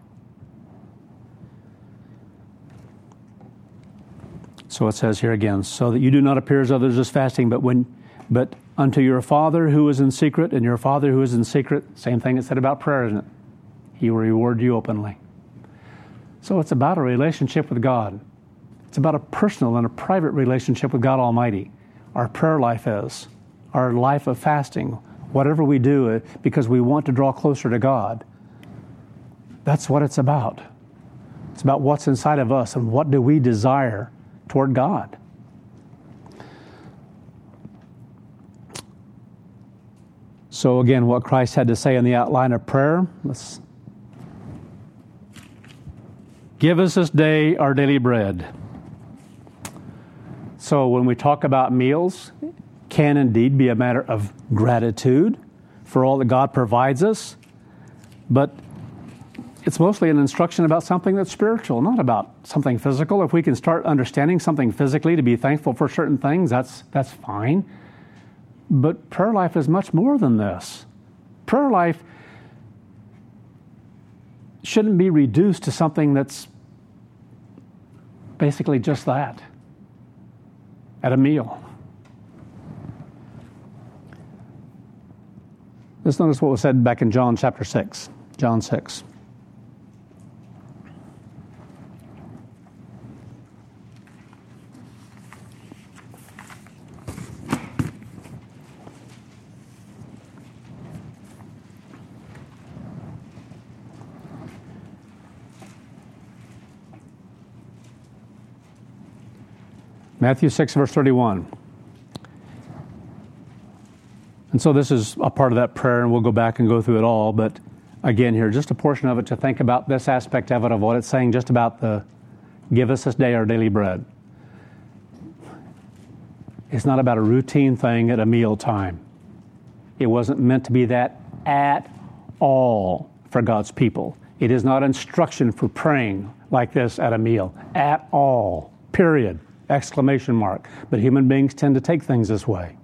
So it says here again, so that you do not appear as others as fasting, but unto your Father who is in secret, and your Father who is in secret, same thing it said about prayer, isn't it? He will reward you openly. So it's about a relationship with God. It's about a personal and a private relationship with God Almighty. Our prayer life is, our life of fasting, whatever we do, because we want to draw closer to God. That's what it's about. It's about what's inside of us and what do we desire toward God. So again, what Christ had to say in the outline of prayer, let's give us this day our daily bread. So when we talk about meals, can indeed be a matter of gratitude for all that God provides us, but it's mostly an instruction about something that's spiritual, not about something physical. If we can start understanding something physically to be thankful for certain things, that's fine. But prayer life is much more than this. Prayer life shouldn't be reduced to something that's basically just that, at a meal. Let's notice what was said back in John chapter 6, John 6. Matthew 6, verse 31. And so this is a part of that prayer, and we'll go back and go through it all. But again here, just a portion of it to think about this aspect of it, of what it's saying just about the give us this day our daily bread. It's not about a routine thing at a meal time. It wasn't meant to be that at all for God's people. It is not instruction for praying like this at a meal. At all. Period. Exclamation mark. But human beings tend to take things this way.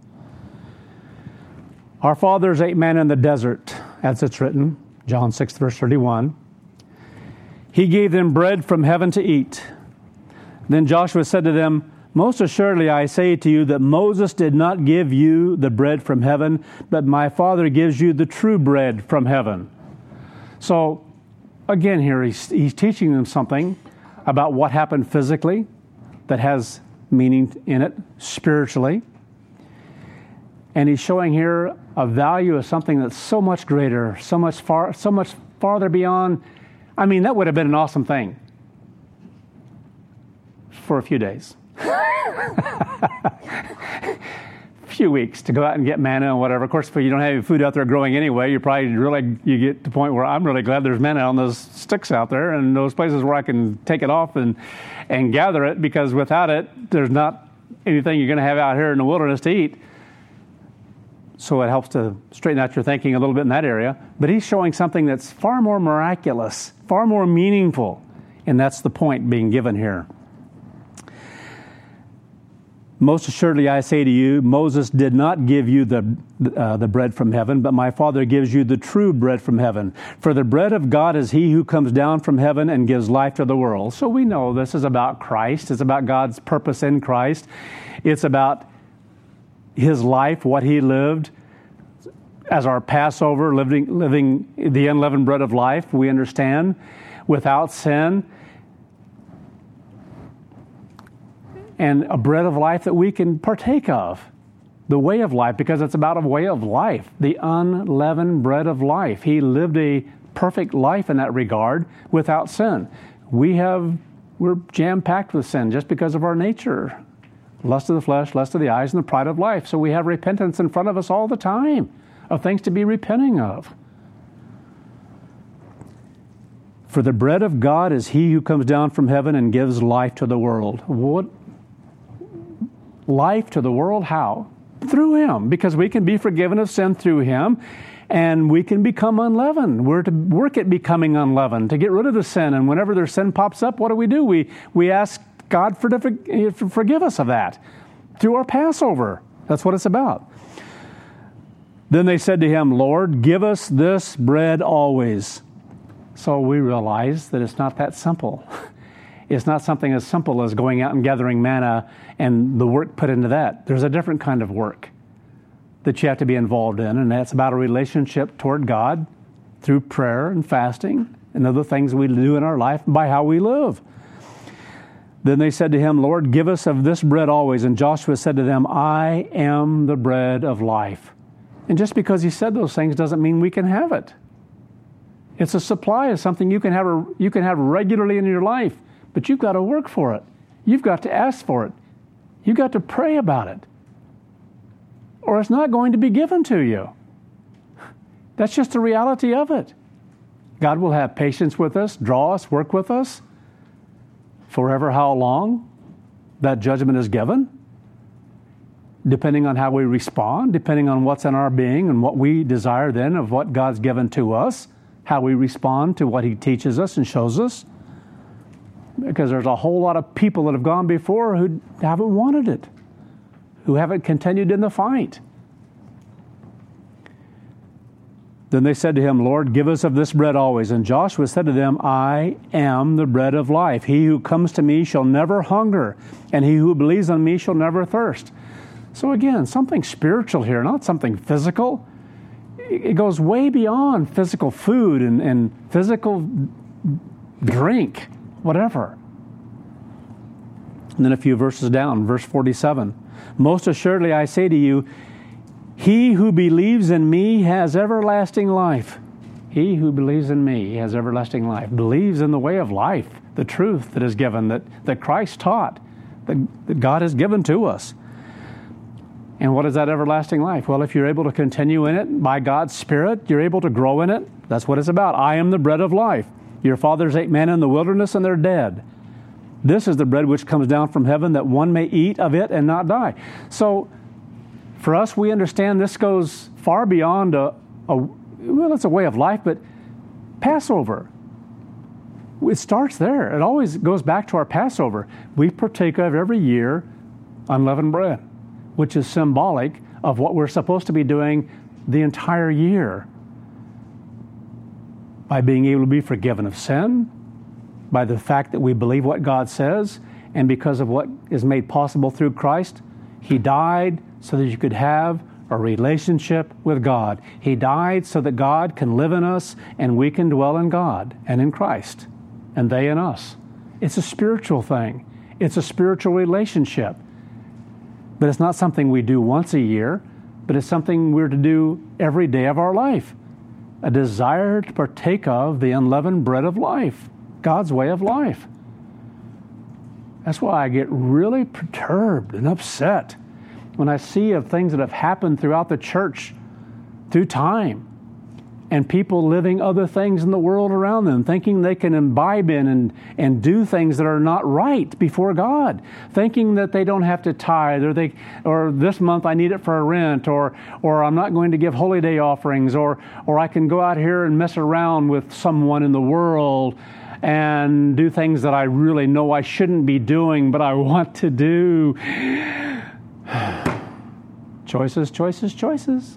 Our fathers ate manna in the desert, as it's written, John 6, verse 31. He gave them bread from heaven to eat. Then Joshua said to them, most assuredly I say to you that Moses did not give you the bread from heaven, but my Father gives you the true bread from heaven. So, again here, he's teaching them something about what happened physically that has meaning in it spiritually. And he's showing here a value of something that's so much greater, so much farther beyond. I mean, that would have been an awesome thing for a few days. Few weeks to go out and get manna and whatever. Of course, if you don't have any food out there growing anyway, you get to the point where I'm really glad there's manna on those sticks out there and those places where I can take it off and gather it, because without it, there's not anything you're going to have out here in the wilderness to eat. So it helps to straighten out your thinking a little bit in that area. But he's showing something that's far more miraculous, far more meaningful, and that's the point being given here. Most assuredly I say to you, Moses did not give you the bread from heaven, but my Father gives you the true bread from heaven. For the bread of God is he who comes down from heaven and gives life to the world. So we know this is about Christ. It's about God's purpose in Christ. It's about his life, what he lived as our Passover, living the unleavened bread of life, we understand, without sin. And a bread of life that we can partake of. The way of life, because it's about a way of life. The unleavened bread of life. He lived a perfect life in that regard without sin. We're jam-packed with sin just because of our nature. Lust of the flesh, lust of the eyes, and the pride of life. So we have repentance in front of us all the time of things to be repenting of. For the bread of God is he who comes down from heaven and gives life to the world. What? Life to the world? How? Through him, because we can be forgiven of sin through him, and we can become unleavened. We're to work at becoming unleavened, to get rid of the sin. And whenever their sin pops up, what do? We ask God to forgive us of that through our Passover. That's what it's about. Then they said to him, Lord, give us this bread always. So we realize that it's not that simple. It's not something as simple as going out and gathering manna and the work put into that. There's a different kind of work that you have to be involved in, and that's about a relationship toward God through prayer and fasting and other things we do in our life by how we live. Then they said to him, Lord, give us of this bread always. And Joshua said to them, I am the bread of life. And just because he said those things doesn't mean we can have it. It's a supply of something you can have regularly in your life, but you've got to work for it. You've got to ask for it. You've got to pray about it. Or it's not going to be given to you. That's just the reality of it. God will have patience with us, draw us, work with us. Forever how long that judgment is given, depending on how we respond, depending on what's in our being and what we desire then of what God's given to us, how we respond to what He teaches us and shows us. Because there's a whole lot of people that have gone before who haven't wanted it, who haven't continued in the fight. Then they said to him, Lord, give us of this bread always. And Joshua said to them, I am the bread of life. He who comes to me shall never hunger, and he who believes on me shall never thirst. So again, something spiritual here, not something physical. It goes way beyond physical food and physical drink, whatever. And then a few verses down, verse 47. Most assuredly I say to you, he who believes in me has everlasting life. He who believes in me has everlasting life. Believes in the way of life, the truth that is given, that Christ taught, that God has given to us. And what is that everlasting life? Well, if you're able to continue in it by God's Spirit, you're able to grow in it. That's what it's about. I am the bread of life. Your fathers ate manna in the wilderness and they're dead. This is the bread which comes down from heaven, that one may eat of it and not die. So, for us, we understand this goes far beyond it's a way of life, but Passover, it starts there. It always goes back to our Passover. We partake of every year unleavened bread, which is symbolic of what we're supposed to be doing the entire year. By being able to be forgiven of sin, by the fact that we believe what God says, and because of what is made possible through Christ, He died so that you could have a relationship with God. He died so that God can live in us and we can dwell in God and in Christ, and they in us. It's a spiritual thing. It's a spiritual relationship. But it's not something we do once a year, but it's something we're to do every day of our life. A desire to partake of the unleavened bread of life, God's way of life. That's why I get really perturbed and upset when I see of things that have happened throughout the church through time, and people living other things in the world around them, thinking they can imbibe in and do things that are not right before God, thinking that they don't have to tithe, or this month I need it for a rent, or I'm not going to give holy day offerings, or I can go out here and mess around with someone in the world and do things that I really know I shouldn't be doing, but I want to do. Choices, choices, choices.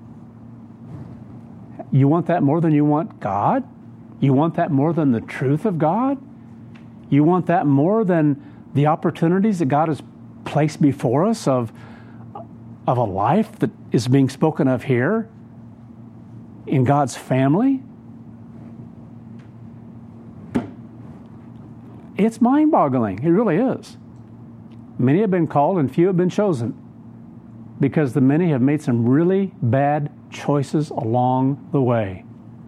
You want that more than you want God? You want that more than the truth of God? You want that more than the opportunities that God has placed before us of a life that is being spoken of here in God's family? It's mind-boggling. It really is. Many have been called and few have been chosen, because the many have made some really bad choices along the way.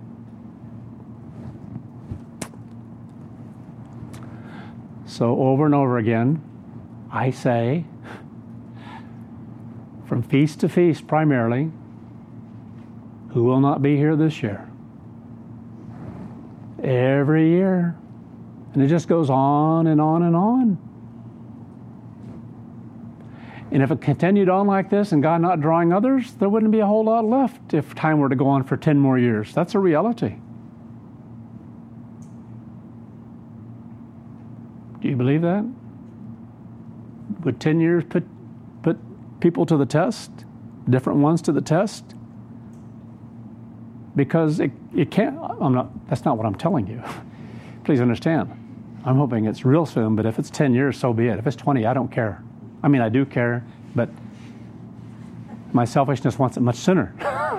So over and over again, I say, from feast to feast primarily, who will not be here this year? Every year. And it just goes on and on and on. And if it continued on like this and God not drawing others, there wouldn't be a whole lot left if time were to go on for 10 more years. That's a reality. Do you believe that? Would 10 years put people to the test? Different ones to the test? because it can't. That's not what I'm telling you. Please understand. I'm hoping it's real soon, but if it's 10 years, so be it. If it's 20, I don't care. I mean, I do care, but my selfishness wants it much sooner.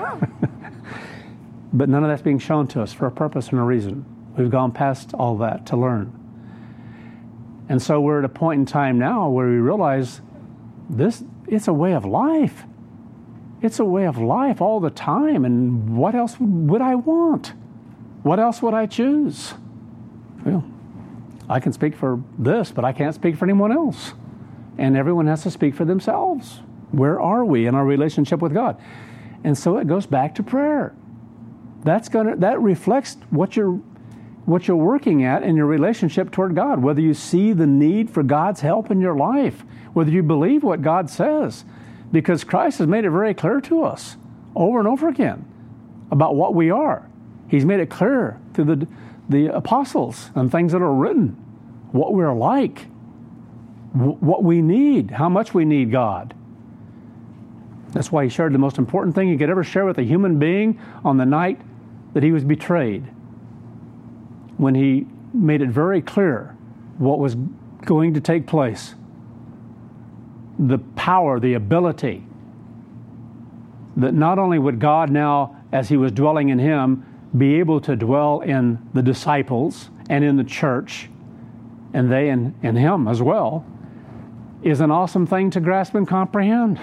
But none of that's being shown to us for a purpose and a reason. We've gone past all that to learn. And so we're at a point in time now where we realize it's a way of life. It's a way of life all the time. And what else would I want? What else would I choose? Well, I can speak for this, but I can't speak for anyone else. And everyone has to speak for themselves. Where are we in our relationship with God? And so it goes back to prayer. That reflects what you're working at in your relationship toward God, whether you see the need for God's help in your life, whether you believe what God says, because Christ has made it very clear to us over and over again about what we are. He's made it clear through the apostles and things that are written, what we're like, what we need, how much we need God. That's why he shared the most important thing he could ever share with a human being on the night that he was betrayed, when he made it very clear what was going to take place. The power, the ability, that not only would God now, as he was dwelling in him, be able to dwell in the disciples and in the church, and they in him as well, is an awesome thing to grasp and comprehend.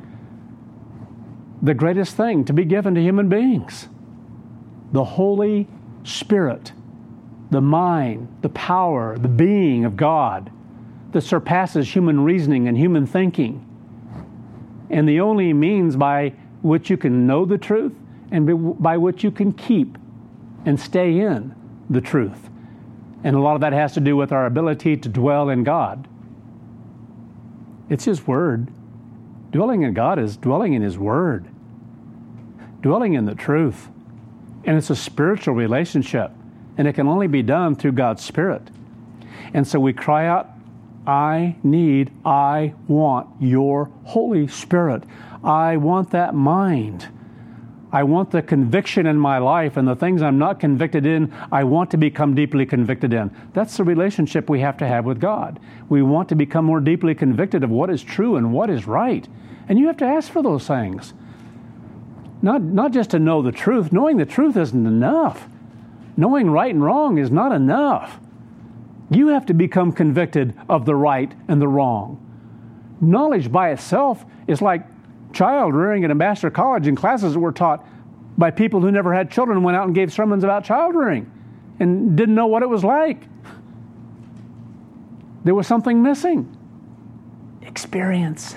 The greatest thing to be given to human beings. The Holy Spirit, the mind, the power, the being of God that surpasses human reasoning and human thinking. And the only means by which you can know the truth and by which you can keep and stay in the truth. And a lot of that has to do with our ability to dwell in God. It's His Word. Dwelling in God is dwelling in His Word. Dwelling in the truth. And it's a spiritual relationship. And it can only be done through God's Spirit. And so we cry out, I want your Holy Spirit. I want that mind. I want the conviction in my life, and the things I'm not convicted in, I want to become deeply convicted in. That's the relationship we have to have with God. We want to become more deeply convicted of what is true and what is right. And you have to ask for those things. Not just to know the truth. Knowing the truth isn't enough. Knowing right and wrong is not enough. You have to become convicted of the right and the wrong. Knowledge by itself is like child rearing at Ambassador College, in classes that were taught by people who never had children and went out and gave sermons about child rearing and didn't know what it was like. There was something missing. Experience.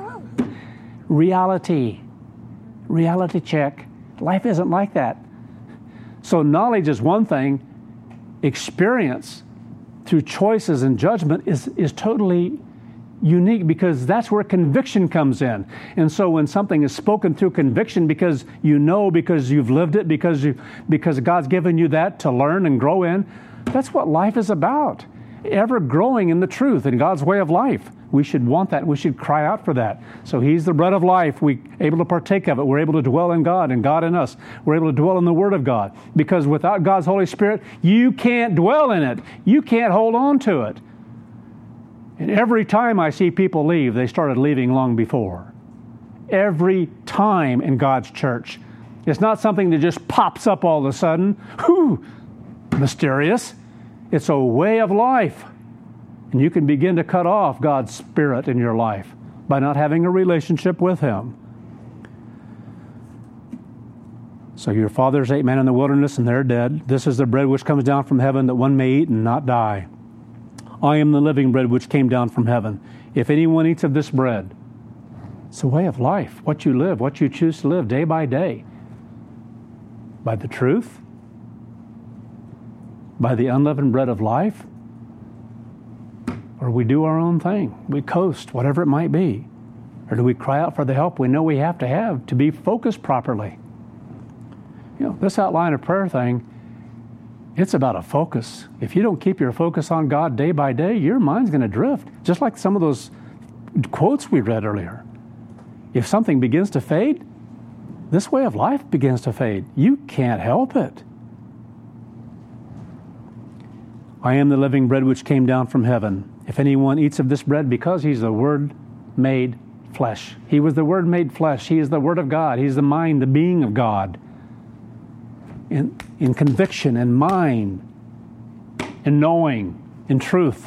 Reality check. Life isn't like that. So knowledge is one thing. Experience through choices and judgment is totally unique, because that's where conviction comes in. And so when something is spoken through conviction, because you know, because you've lived it, because God's given you that to learn and grow in, that's what life is about. Ever growing in the truth, in God's way of life. We should want that. We should cry out for that. So He's the bread of life. We're able to partake of it. We're able to dwell in God and God in us. We're able to dwell in the Word of God. Because without God's Holy Spirit, you can't dwell in it. You can't hold on to it. And every time I see people leave, they started leaving long before. Every time in God's church. It's not something that just pops up all of a sudden. Whew, mysterious. It's a way of life. And you can begin to cut off God's Spirit in your life by not having a relationship with Him. So your fathers ate manna in the wilderness, and they're dead. This is the bread which comes down from heaven, that one may eat and not die. I am the living bread which came down from heaven. If anyone eats of this bread, it's a way of life, what you live, what you choose to live day by day. By the truth, by the unleavened bread of life, or we do our own thing. We coast, whatever it might be. Or do we cry out for the help we know we have to be focused properly? You know, this outline of prayer thing, it's about a focus. If you don't keep your focus on God day by day, your mind's going to drift. Just like some of those quotes we read earlier. If something begins to fade, this way of life begins to fade. You can't help it. I am the living bread which came down from heaven. If anyone eats of this bread, because he's the Word made flesh. He was the Word made flesh. He is the Word of God. He's the mind, the being of God. In conviction, in mind, in knowing, in truth.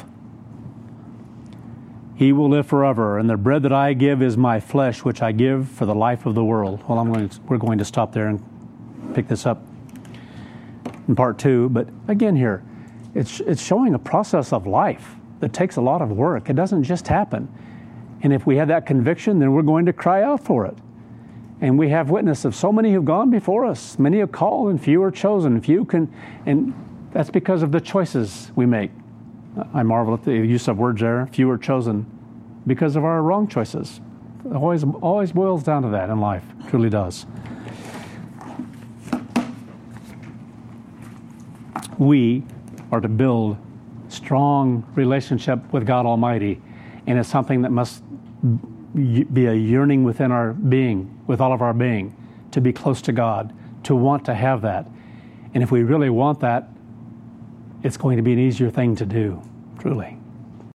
He will live forever, and the bread that I give is my flesh, which I give for the life of the world. Well, we're going to stop there and pick this up in part 2. But again here, it's showing a process of life that takes a lot of work. It doesn't just happen. And if we have that conviction, then we're going to cry out for it. And we have witness of so many who've gone before us. Many are called and few are chosen. And that's because of the choices we make. I marvel at the use of words there. Few are chosen because of our wrong choices. It always boils down to that in life. It truly does. We are to build strong relationship with God Almighty, and it's something that must be a yearning within our being, with all of our being, to be close to God, to want to have that. And if we really want that, it's going to be an easier thing to do, truly.